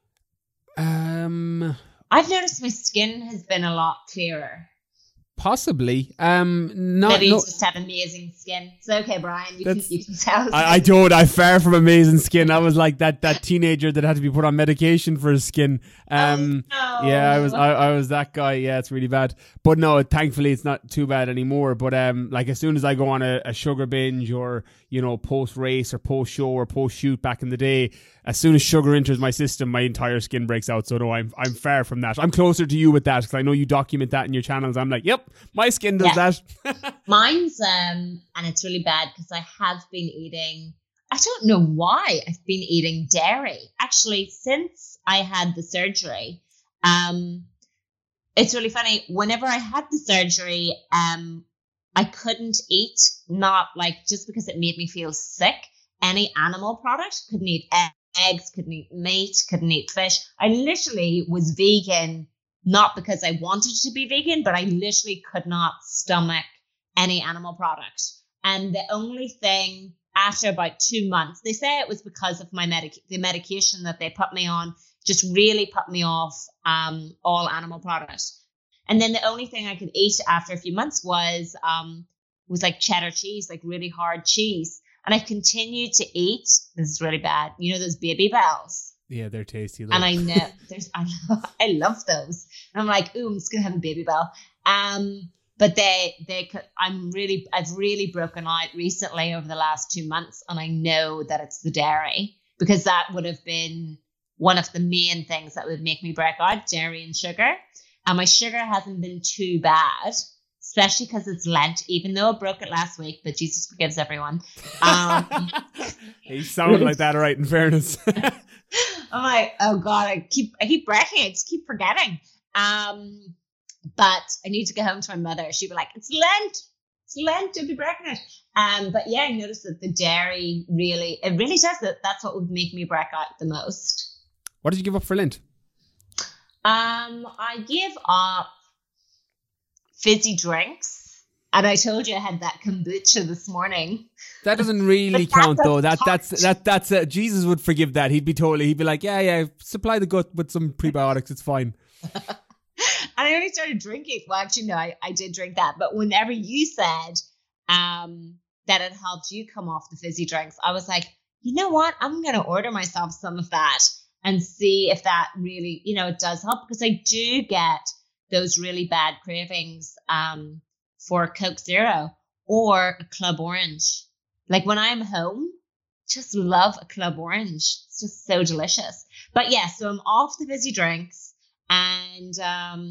S1: Um,
S2: I've noticed my skin has been a lot clearer.
S1: Possibly. Um, not,
S2: Maybe you
S1: no,
S2: just have amazing skin. It's okay, Brian. You can, you can tell.
S1: I, I don't. I'm far from amazing skin. I was like that that teenager that had to be put on medication for his skin. Um,
S2: oh, no.
S1: Yeah, I was I, I was that guy. Yeah, it's really bad. But no, thankfully it's not too bad anymore. But um, like as soon as I go on a, a sugar binge or, you know, post race or post show or post shoot back in the day, as soon as sugar enters my system, my entire skin breaks out. So no, I'm I'm far from that. I'm closer to you with that because I know you document that in your channels. I'm like, yep, my skin does yeah. that.
S2: Mine's um, and it's really bad because I have been eating. I don't know why I've been eating dairy. Actually, since I had the surgery, um, it's really funny. Whenever I had the surgery, um, I couldn't eat. Not like just because it made me feel sick. Any animal product, couldn't eat eggs, couldn't eat meat, couldn't eat fish. I literally was vegan, not because I wanted to be vegan, but I literally could not stomach any animal product. And the only thing after about two months, they say it was because of my medic, the medication that they put me on, just really put me off um, all animal products. And then the only thing I could eat after a few months was um, was like cheddar cheese, like really hard cheese. And I continued to eat. This is really bad. You know those Baby Bells?
S1: Yeah, they're tasty.
S2: Though. And I know there's, I love, I love those. And I'm like, ooh, I'm just gonna have a Baby Bell. Um, but they, they, I'm really, I've really broken out recently over the last two months, and I know that it's the dairy because that would have been one of the main things that would make me break out: dairy and sugar. And my sugar hasn't been too bad, especially because it's Lent, even though I broke it last week, but Jesus forgives everyone. Um,
S1: you sound like that, all right, in fairness.
S2: I'm like, oh God, I keep I keep breaking it, just keep forgetting. Um, but I need to go home to my mother. She'd be like, it's Lent. It's Lent, don't be breaking it. Um, but yeah, I noticed that the dairy really, it really does that. That's what would make me break out the most.
S1: What did you give up for Lent?
S2: Um, I give up fizzy drinks, and I told you I had that kombucha this morning.
S1: That doesn't really count, though. That that's that that's uh, Jesus would forgive that. He'd be totally. He'd be like, yeah, yeah, supply the gut with some prebiotics. It's fine.
S2: And I only started drinking. Well, actually, no, I, I did drink that. But whenever you said um that it helped you come off the fizzy drinks, I was like, you know what? I'm gonna order myself some of that and see if that really, you know, it does help, because I do get those really bad cravings um, for Coke Zero or a Club Orange. Like when I'm home, just love a Club Orange. It's just so delicious. But yeah, so I'm off the fizzy drinks, and um,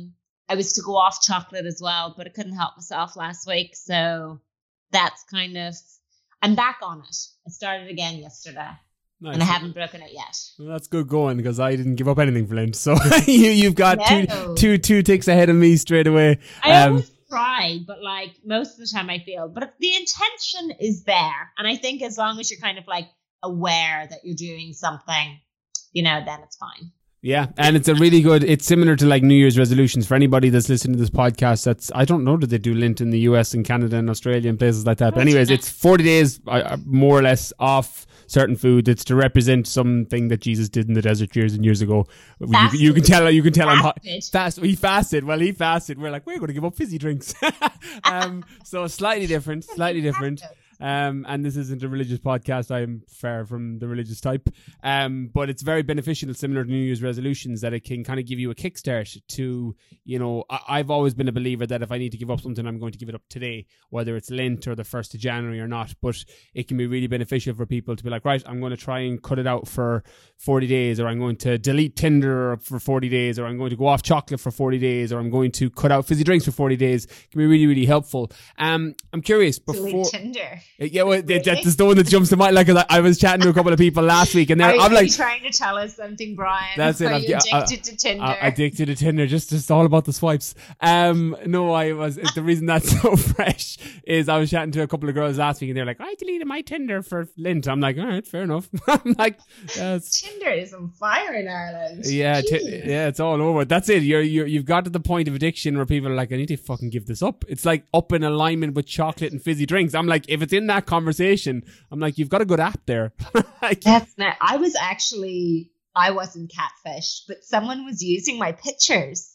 S2: I was to go off chocolate as well, but I couldn't help myself last week. So that's kind of, I'm back on it. I started again yesterday. Nice. And I haven't broken it yet.
S1: Well, that's good going because I didn't give up anything for Lent. So you, you've got
S2: no.
S1: two, two, two ticks ahead of me straight away.
S2: I
S1: um,
S2: always try, but like most of the time I feel, but the intention is there. And I think as long as you're kind of like aware that you're doing something, you know, then it's fine.
S1: Yeah, and it's a really good, it's similar to like New Year's resolutions for anybody that's listening to this podcast. That's, I don't know that they do Lent in the U S and Canada and Australia and places like that. But anyways, it's forty days uh, more or less off certain food. It's to represent something that Jesus did in the desert years and years ago. You, you can tell, you can tell I'm hot. Fast. He fasted. Well, he fasted. We're like, we're going to give up fizzy drinks. um, so slightly different, slightly different. Um, and this isn't a religious podcast. I'm far from the religious type. Um, but it's very beneficial, similar to New Year's resolutions, that it can kind of give you a kickstart to, you know, I- I've always been a believer that if I need to give up something, I'm going to give it up today, whether it's Lent or the first of January or not. But it can be really beneficial for people to be like, right, I'm going to try and cut it out for forty days, or I'm going to delete Tinder for forty days, or I'm going to go off chocolate for forty days, or I'm going to cut out fizzy drinks for forty days. It can be really, really helpful. Um, I'm curious, before...
S2: Delete Tinder.
S1: Yeah, well, really? That's the one that jumps to mind. Like, I, I was chatting to a couple of people last week, and
S2: are
S1: I'm like,
S2: you trying to tell us something, Brian?
S1: That's it.
S2: Are
S1: I'm
S2: you addicted
S1: I,
S2: to Tinder?
S1: I, addicted to Tinder. Just, just all about the swipes. Um, no, I was. The reason that's so fresh is I was chatting to a couple of girls last week, and they're like, I deleted my Tinder for Lent. I'm like, all right, fair enough. I'm like, yes.
S2: Tinder is on fire in Ireland.
S1: Yeah, t- yeah, it's all over. That's it. You're, you're, you've got to the point of addiction where people are like, I need to fucking give this up. It's like up in alignment with chocolate and fizzy drinks. I'm like, if it's in that conversation, I'm like, you've got a good app there. Like,
S2: that's not. I was actually, I wasn't catfish, but someone was using my pictures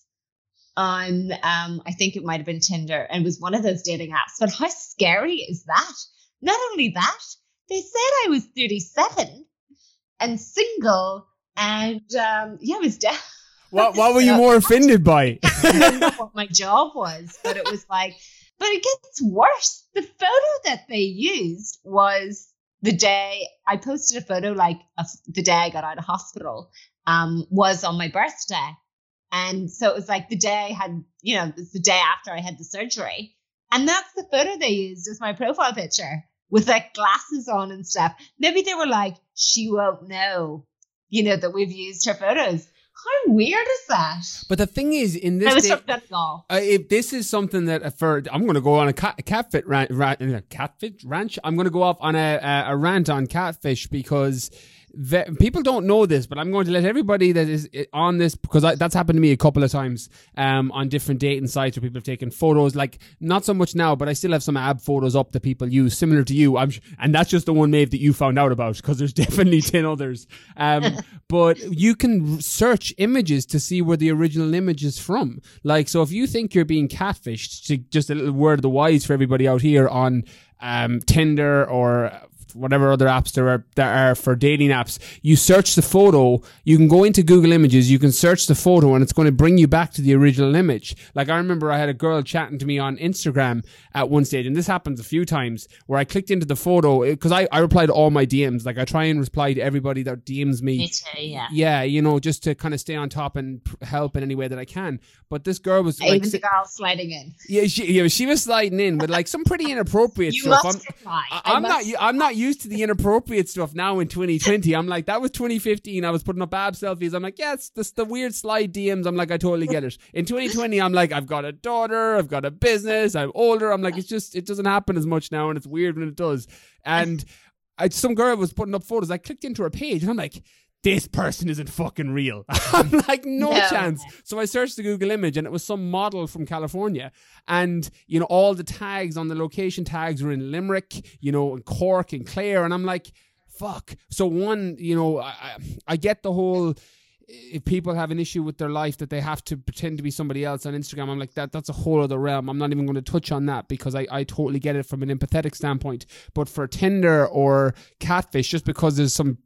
S2: on, um, I think it might have been Tinder, and it was one of those dating apps. But how scary is that? Not only that, they said I was thirty-seven and single, and um, yeah, I was dead.
S1: What, what were you more offended by?
S2: I don't know what my job was, but it was like, but it gets worse. The photo that they used was the day I posted a photo, like of the day I got out of hospital, um, was on my birthday. And so it was like the day I had, you know, it's the day after I had the surgery. And that's the photo they used as my profile picture with like glasses on and stuff. Maybe they were like, she won't know, you know, that we've used her photos. How weird is that?
S1: But the thing is, in this,
S2: I was
S1: day,
S2: uh,
S1: if this is something that for, I'm going to go on a cat, catfish rant, rant, catfish ranch. I'm going to go off on a, a, a rant on catfish because ve- people don't know this, but I'm going to let everybody that is on this, because I, that's happened to me a couple of times um, on different dating sites where people have taken photos, like not so much now, but I still have some ab photos up that people use similar to you. I'm, and that's just the one, Maeve, that you found out about, because there's definitely ten others. Um, but you can search images to see where the original image is from. Like, so if you think you're being catfished, to just a little word of the wise for everybody out here on um, Tinder or whatever other apps there are, there are for dating apps, you search the photo, you can go into Google Images, you can search the photo, and it's going to bring you back to the original image. Like, I remember I had a girl chatting to me on Instagram at one stage, and this happens a few times, where I clicked into the photo, because I, I reply to all my D Ms. Like, I try and reply to everybody that D Ms me.
S2: Me too, yeah.
S1: Yeah, you know, just to kind of stay on top and help in any way that I can. But this girl was
S2: Even
S1: like,
S2: the girl sliding in.
S1: Yeah, she, yeah, she was sliding in with like some pretty inappropriate
S2: you
S1: stuff.
S2: Must
S1: I'm,
S2: reply.
S1: I,
S2: I
S1: I'm
S2: must
S1: not. I'm not used to the inappropriate stuff now in twenty twenty. I'm like, that was twenty fifteen. I was putting up ab selfies. I'm like, yeah, it's this, the weird slide D Ms. I'm like, I totally get it. In twenty twenty, I'm like, I've got a daughter, I've got a business, I'm older. I'm like, it's just, it doesn't happen as much now, and it's weird when it does. And I, some girl was putting up photos. I clicked into her page, and I'm like, this person isn't fucking real. I'm like, no, no chance. So I searched the Google image, and it was some model from California. And, you know, all the tags on the location tags were in Limerick, you know, and Cork and Clare. And I'm like, fuck. So one, you know, I, I get the whole, if people have an issue with their life that they have to pretend to be somebody else on Instagram, I'm like, that that's a whole other realm. I'm not even going to touch on that, because I, I totally get it from an empathetic standpoint. But for Tinder or catfish, just because there's some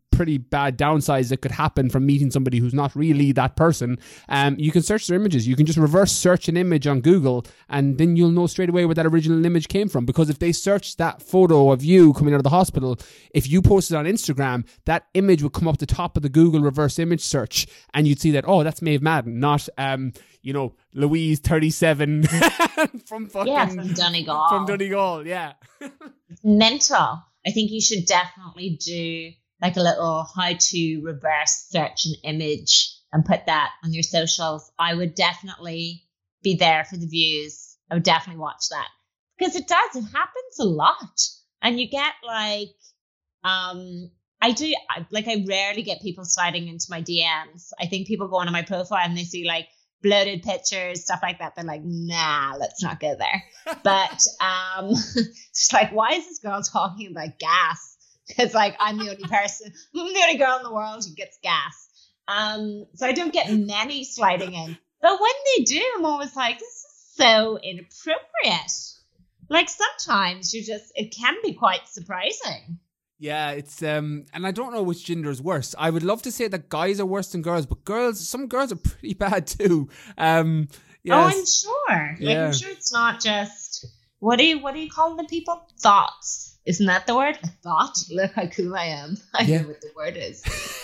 S1: pretty bad downsides that could happen from meeting somebody who's not really that person, um, you can search their images. You can just reverse search an image on Google, and then you'll know straight away where that original image came from. Because if they search that photo of you coming out of the hospital, if you post it on Instagram, that image would come up the top of the Google reverse image search, and you'd see that, oh, that's Maeve Madden, not um, you know, Louise thirty-seven from fucking
S2: yeah, from Donegal.
S1: From Donegal, yeah.
S2: Mental. I think you should definitely do like a little how to reverse search an image and put that on your socials. I would definitely be there for the views. I would definitely watch that, because it does. It happens a lot. And you get like, um, I do, I, like I rarely get people sliding into my D Ms. I think people go onto my profile and they see like bloated pictures, stuff like that. They're like, nah, let's not go there. But um, it's like, why is this girl talking about gas? Because like I'm the only person, I'm the only girl in the world who gets gas. Um, so I don't get many sliding in. But when they do, I'm always like, this is so inappropriate. Like sometimes you just, it can be quite surprising.
S1: Yeah, it's um, and I don't know which gender is worse. I would love to say that guys are worse than girls, but girls, some girls are pretty bad too. Um, yes.
S2: Oh, I'm sure. Like
S1: Yeah.
S2: I'm sure it's not just what do you what do you call the people? Thoughts. Isn't that the word? A thought? Look how cool I am. I
S1: Yeah.
S2: know what the word is.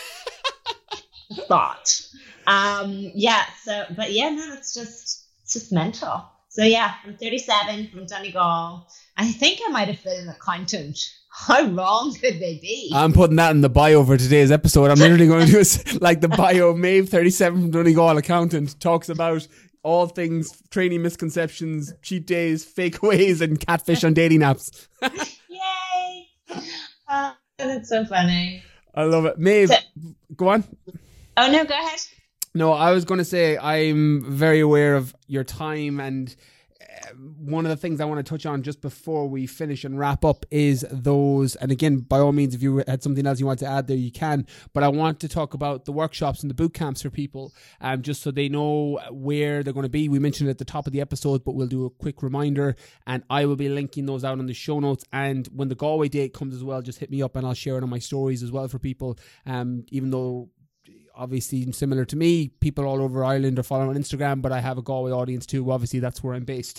S2: Thought. Um, yeah, so but yeah, no, it's just it's just mental. So yeah, I'm thirty-seven from Donegal. I think I might have been an accountant. How wrong could they be?
S1: I'm putting that in the bio for today's episode. I'm literally going to do it like the bio. Maeve thirty-seven from Donegal, accountant, talks about all things training misconceptions, cheat days, fake ways, and catfish on dating apps.
S2: Yay! Uh, that's so funny.
S1: I love it. Maeve,
S2: So-
S1: go on.
S2: Oh no, go ahead.
S1: No, I was going to say I'm very aware of your time, and uh, one of the things I want to touch on just before we finish and wrap up is those, and again, by all means, if you had something else you want to add there, you can, but I want to talk about the workshops and the boot camps for people, um, just so they know where they're going to be. We mentioned it at the top of the episode, but we'll do a quick reminder, and I will be linking those out on the show notes. And when the Galway date comes as well, just hit me up and I'll share it on my stories as well for people, um, even though obviously similar to me, people all over Ireland are following on Instagram, but I have a Galway audience too. Obviously, that's where I'm based.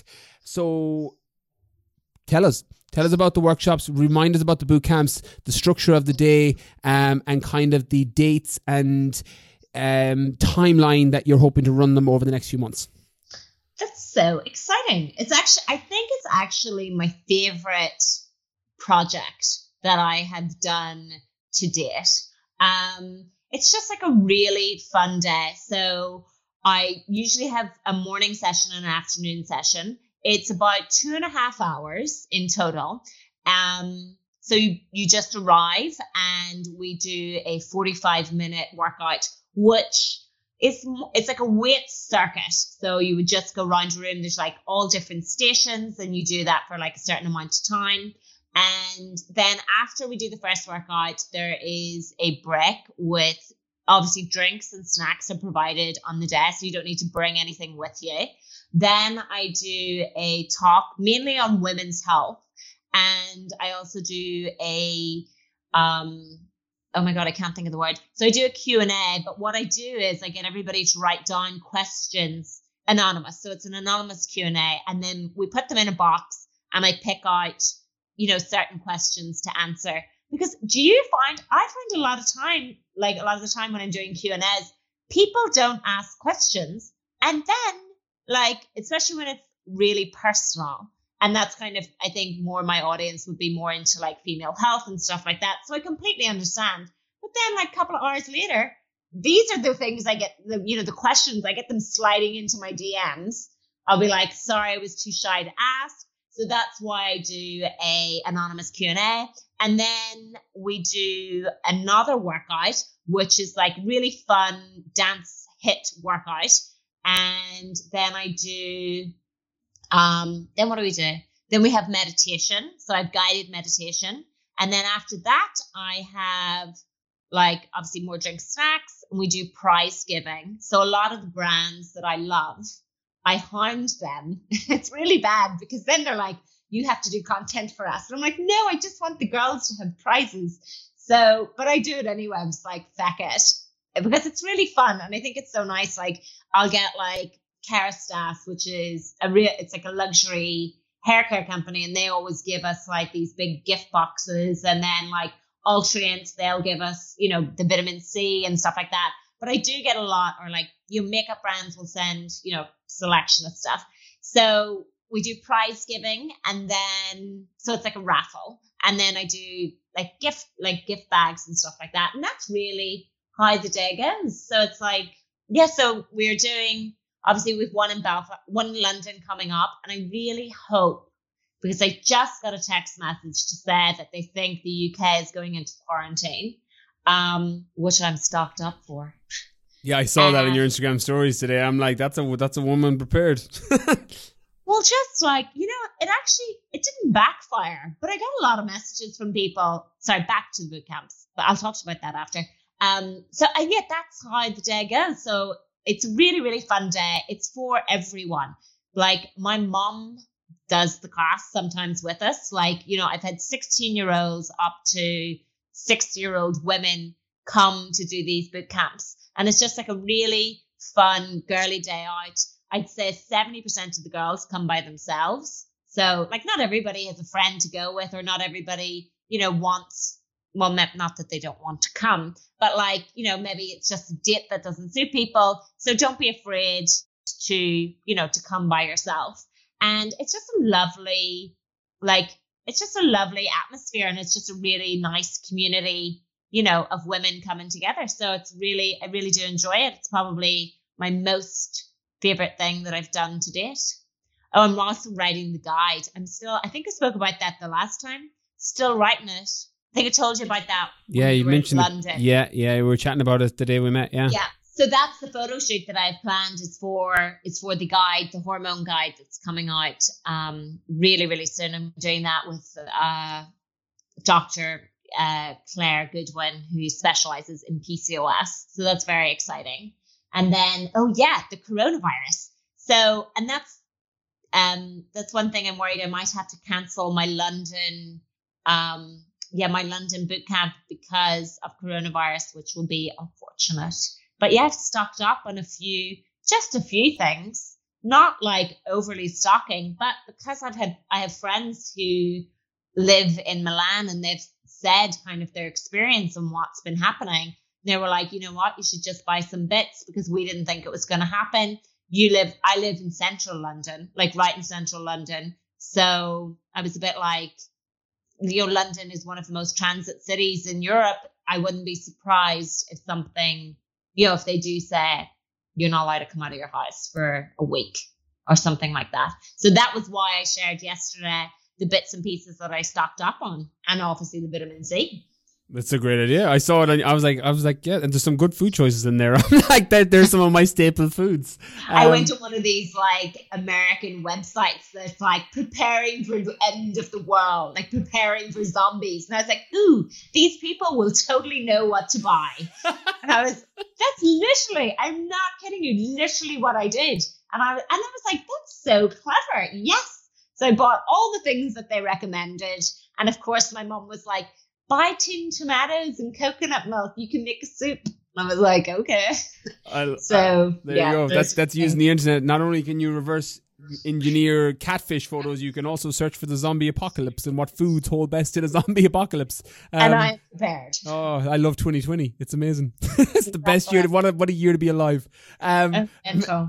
S1: So tell us, tell us about the workshops, remind us about the boot camps, the structure of the day, um, and kind of the dates and um, timeline that you're hoping to run them over the next few months.
S2: That's so exciting. It's actually, I think it's actually my favorite project that I have done to date. Um, It's just like a really fun day. So I usually have a morning session and an afternoon session. It's about two and a half hours in total. Um, so you, you just arrive and we do a forty-five minute workout, which is it's like a weight circuit. So you would just go around a room. There's like all different stations, and you do that for like a certain amount of time. And then after we do the first workout, there is a break with obviously drinks and snacks are provided on the day, so you don't need to bring anything with you. Then I do a talk mainly on women's health. And I also do a, um, oh my God, I can't think of the word. So I do a Q and A, but what I do is I get everybody to write down questions anonymous. So it's an anonymous Q and A, and then we put them in a box and I pick out, you know, certain questions to answer. Because do you find, I find a lot of time, like a lot of the time when I'm doing Q and A's, people don't ask questions. And then like, especially when it's really personal, and that's kind of, I think more my audience would be more into like female health and stuff like that. So I completely understand. But then like a couple of hours later, these are the things I get, the, you know, the questions, I get them sliding into my D Ms. I'll be like, sorry, I was too shy to ask. So that's why I do a anonymous Q and A. And then we do another workout, which is like really fun dance hit workout. And then I do, um, then what do we do? Then we have meditation. So I've guided meditation. And then after that, I have like obviously more drinks, snacks, and we do prize giving. So a lot of the brands that I love, I hound them. It's really bad because then they're like, you have to do content for us. And I'm like, no, I just want the girls to have prizes. So, but I do it anyway. I'm just like, feck it. Because it's really fun. And I think it's so nice. Like, I'll get like Kerastase, which is a real, it's like a luxury hair care company. And they always give us like these big gift boxes. And then like Ultrient, they'll give us, you know, the vitamin C and stuff like that. But I do get a lot, or like your makeup brands will send, you know, selection of stuff. So we do prize giving, and then, so it's like a raffle. And then I do like gift, like gift bags and stuff like that. And that's really how the day goes. So it's like, yeah, so we're doing, obviously we've one in Belfast, one in London coming up. And I really hope, because I just got a text message to say that they think the U K is going into quarantine, um, which I'm stocked up for.
S1: Yeah, I saw um, that in your
S2: Um,
S1: Instagram stories today. I'm like, that's a that's a woman prepared.
S2: Well, just like, you know, it actually, it didn't backfire, but I got a lot of messages from people. Sorry, back to the boot camps, but I'll talk about that after. Um, so I yeah, that's how the day goes. So it's a really, really fun day. It's for everyone. Like my mom does the class sometimes with us. Like, you know, I've had sixteen year olds up to sixty year old women come to do these boot camps. And it's just like a really fun girly day out. I'd say seventy percent of the girls come by themselves. So like not everybody has a friend to go with, or not everybody, you know, wants, well, not that they don't want to come, but like, you know, maybe it's just a date that doesn't suit people. So don't be afraid to, you know, to come by yourself. And it's just a lovely, like, it's just a lovely atmosphere, and it's just a really nice community, you know, of women coming together. So it's really, I really do enjoy it. It's probably my most favorite thing that I've done to date. Oh, I'm also writing the guide. I'm still, I think I spoke about that the last time. Still writing it. I think I told you about that.
S1: Yeah, you
S2: we
S1: mentioned
S2: in London.
S1: It. Yeah, yeah, we were chatting about it the day we met. Yeah.
S2: Yeah. So that's the photo shoot that I've planned. It's for it's for the guide, the hormone guide that's coming out um really, really soon. I'm doing that with uh Doctor uh Claire Goodwin, who specializes in P C O S. So that's very exciting. And then, oh yeah, the coronavirus. So, and that's um that's one thing I'm worried I might have to cancel my London um yeah my London boot camp because of coronavirus, which will be unfortunate. But yeah, I've stocked up on a few, just a few things, not like overly stocking, but because I've had, I have friends who live in Milan, and they've said kind of their experience and what's been happening. They were like, you know what, you should just buy some bits because we didn't think it was going to happen. You live, I live in central London, like right in central London. So I was a bit like, you know, London is one of the most transit cities in Europe. I wouldn't be surprised if something, you know, if they do say you're not allowed to come out of your house for a week or something like that. So that was why I shared yesterday the bits and pieces that I stocked up on, and obviously the vitamin C.
S1: That's a great idea. I saw it and I was like, I was like, yeah, and there's some good food choices in there. I'm like, that there's some of my staple foods. Um,
S2: I went to one of these like American websites that's like preparing for the end of the world, like preparing for zombies. And I was like, ooh, these people will totally know what to buy. And I was, that's literally, I'm not kidding you, literally what I did. And I, and I was like, that's so clever. Yes. So I bought all the things that they recommended. And of course, my mom was like, buy tinned tomatoes and coconut milk. You can make a soup. I was like, okay.
S1: I,
S2: so
S1: there
S2: yeah,
S1: you go. That's that's using the internet. Not only can you reverse engineer catfish photos, you can also search for the zombie apocalypse and what foods hold best in a zombie apocalypse. Um,
S2: and I'm prepared.
S1: Oh, I love twenty twenty. It's amazing. It's the best year. What a, what a year to be alive. Um,
S2: uh,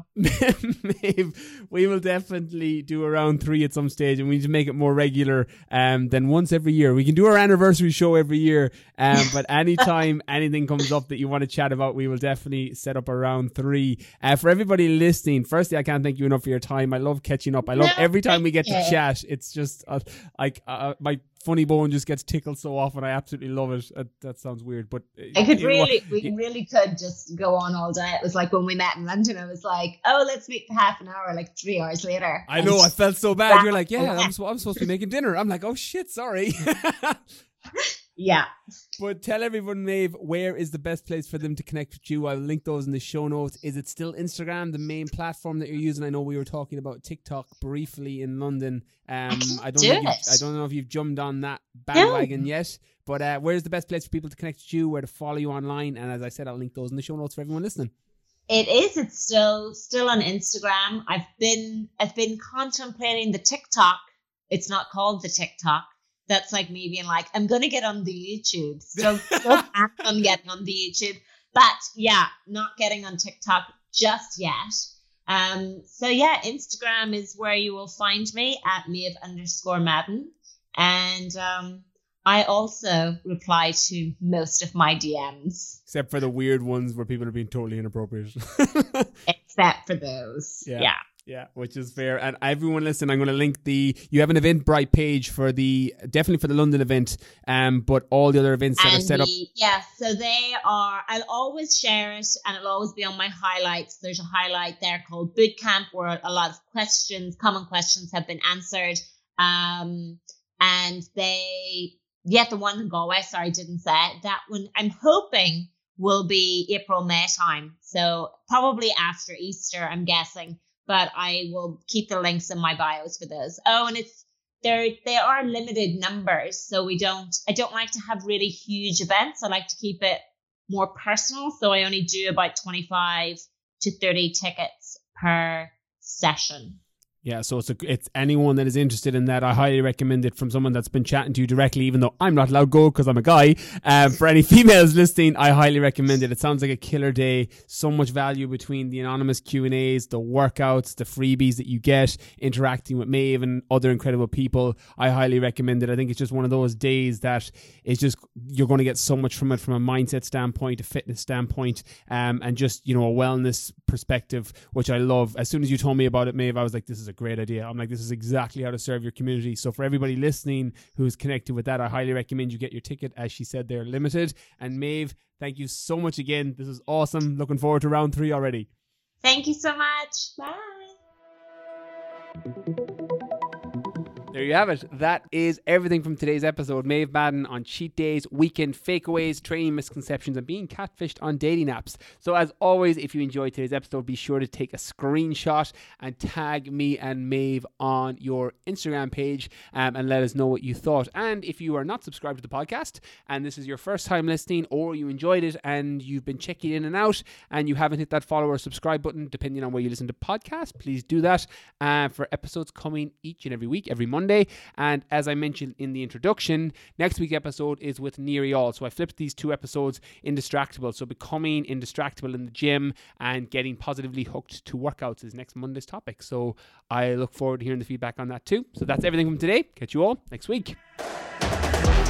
S1: Maeve, we will definitely do a round three at some stage, and we need to make it more regular um, than once every year. We can do our anniversary show every year, um, but anytime anything comes up that you want to chat about, we will definitely set up a round three. Uh, for everybody listening, firstly, I can't thank you enough for your time. I love catching up. I love no, every time we get to you. chat. It's just uh, like uh, my funny bone just gets tickled so often. I absolutely love it. Uh, that sounds weird, but uh,
S2: I could really, know, we you, really could just go on all day. It was like when we met in London, I was like, "Oh, let's meet for half an hour." Like three hours later,
S1: I know. I felt so bad. You're like, "Yeah, I'm, I'm supposed to be making dinner." I'm like, "Oh shit, sorry."
S2: Yeah.
S1: But tell everyone, Maeve, where is the best place for them to connect with you? I'll link those in the show notes. Is it still Instagram, the main platform that you're using? I know we were talking about TikTok briefly in London. Um, I, I don't
S2: do
S1: know. If I don't know if you've jumped on that bandwagon no. yet. But uh, where's the best place for people to connect with you? Where to follow you online? And as I said, I'll link those in the show notes for everyone listening.
S2: It is. It's still still on Instagram. I've been I've been contemplating the TikTok. It's not called the TikTok. That's like me being like, I'm going to get on the YouTube. So still act on getting on the YouTube. But yeah, not getting on TikTok just yet. Um. So yeah, Instagram is where you will find me at Maeve underscore Madden. And um, I also reply to most of my D Ms.
S1: Except for the weird ones where people are being totally inappropriate.
S2: Except for those. Yeah. yeah.
S1: Yeah, which is fair. And everyone listen, I'm going to link the, you have an Eventbrite page for the, definitely for the London event, um, but all the other events that
S2: and
S1: are set
S2: the,
S1: up.
S2: Yeah, so they are, I'll always share it and it'll always be on my highlights. There's a highlight there called Boot Camp where a lot of questions, common questions have been answered. Um, and they, yeah, the one in Galway, sorry, I didn't say it. That one, I'm hoping will be April, May time. So probably after Easter, I'm guessing. But I will keep the links in my bios for those. Oh, and it's there. They are limited numbers, so we don't. I don't like to have really huge events. I like to keep it more personal. So I only do about twenty-five to thirty tickets per session.
S1: Yeah, so it's a, it's anyone that is interested in that. I highly recommend it from someone that's been chatting to you directly, even though I'm not allowed to go because I'm a guy. Um, for any females listening, I highly recommend it. It sounds like a killer day. So much value between the anonymous Q and A's, the workouts, the freebies that you get, interacting with Maeve and other incredible people. I highly recommend it. I think it's just one of those days that is just, you're going to get so much from it from a mindset standpoint, a fitness standpoint, um, and just, you know, a wellness perspective, which I love. As soon as you told me about it, Maeve, I was like, this is a great idea. I'm like, this is exactly how to serve your community. So for everybody listening who's connected with that, I highly recommend you get your ticket. As she said, they're limited. And Maeve, thank you so much again. This is awesome. Looking forward to round three already.
S2: Thank you so much. Bye.
S1: There you have it. That is everything from today's episode. Maeve Madden on cheat days, weekend fakeaways, training misconceptions, and being catfished on dating apps. So as always, if you enjoyed today's episode, be sure to take a screenshot and tag me and Maeve on your Instagram page um, and let us know what you thought. And if you are not subscribed to the podcast and this is your first time listening, or you enjoyed it and you've been checking in and out and you haven't hit that follow or subscribe button, depending on where you listen to podcasts, please do that uh, for episodes coming each and every week, every Monday. And as I mentioned in the introduction, next week's episode is with Neri All. So I flipped these two episodes, Indistractable. So becoming indistractable in the gym and getting positively hooked to workouts is next Monday's topic. So I look forward to hearing the feedback on that too. So that's everything from today. Catch you all next week.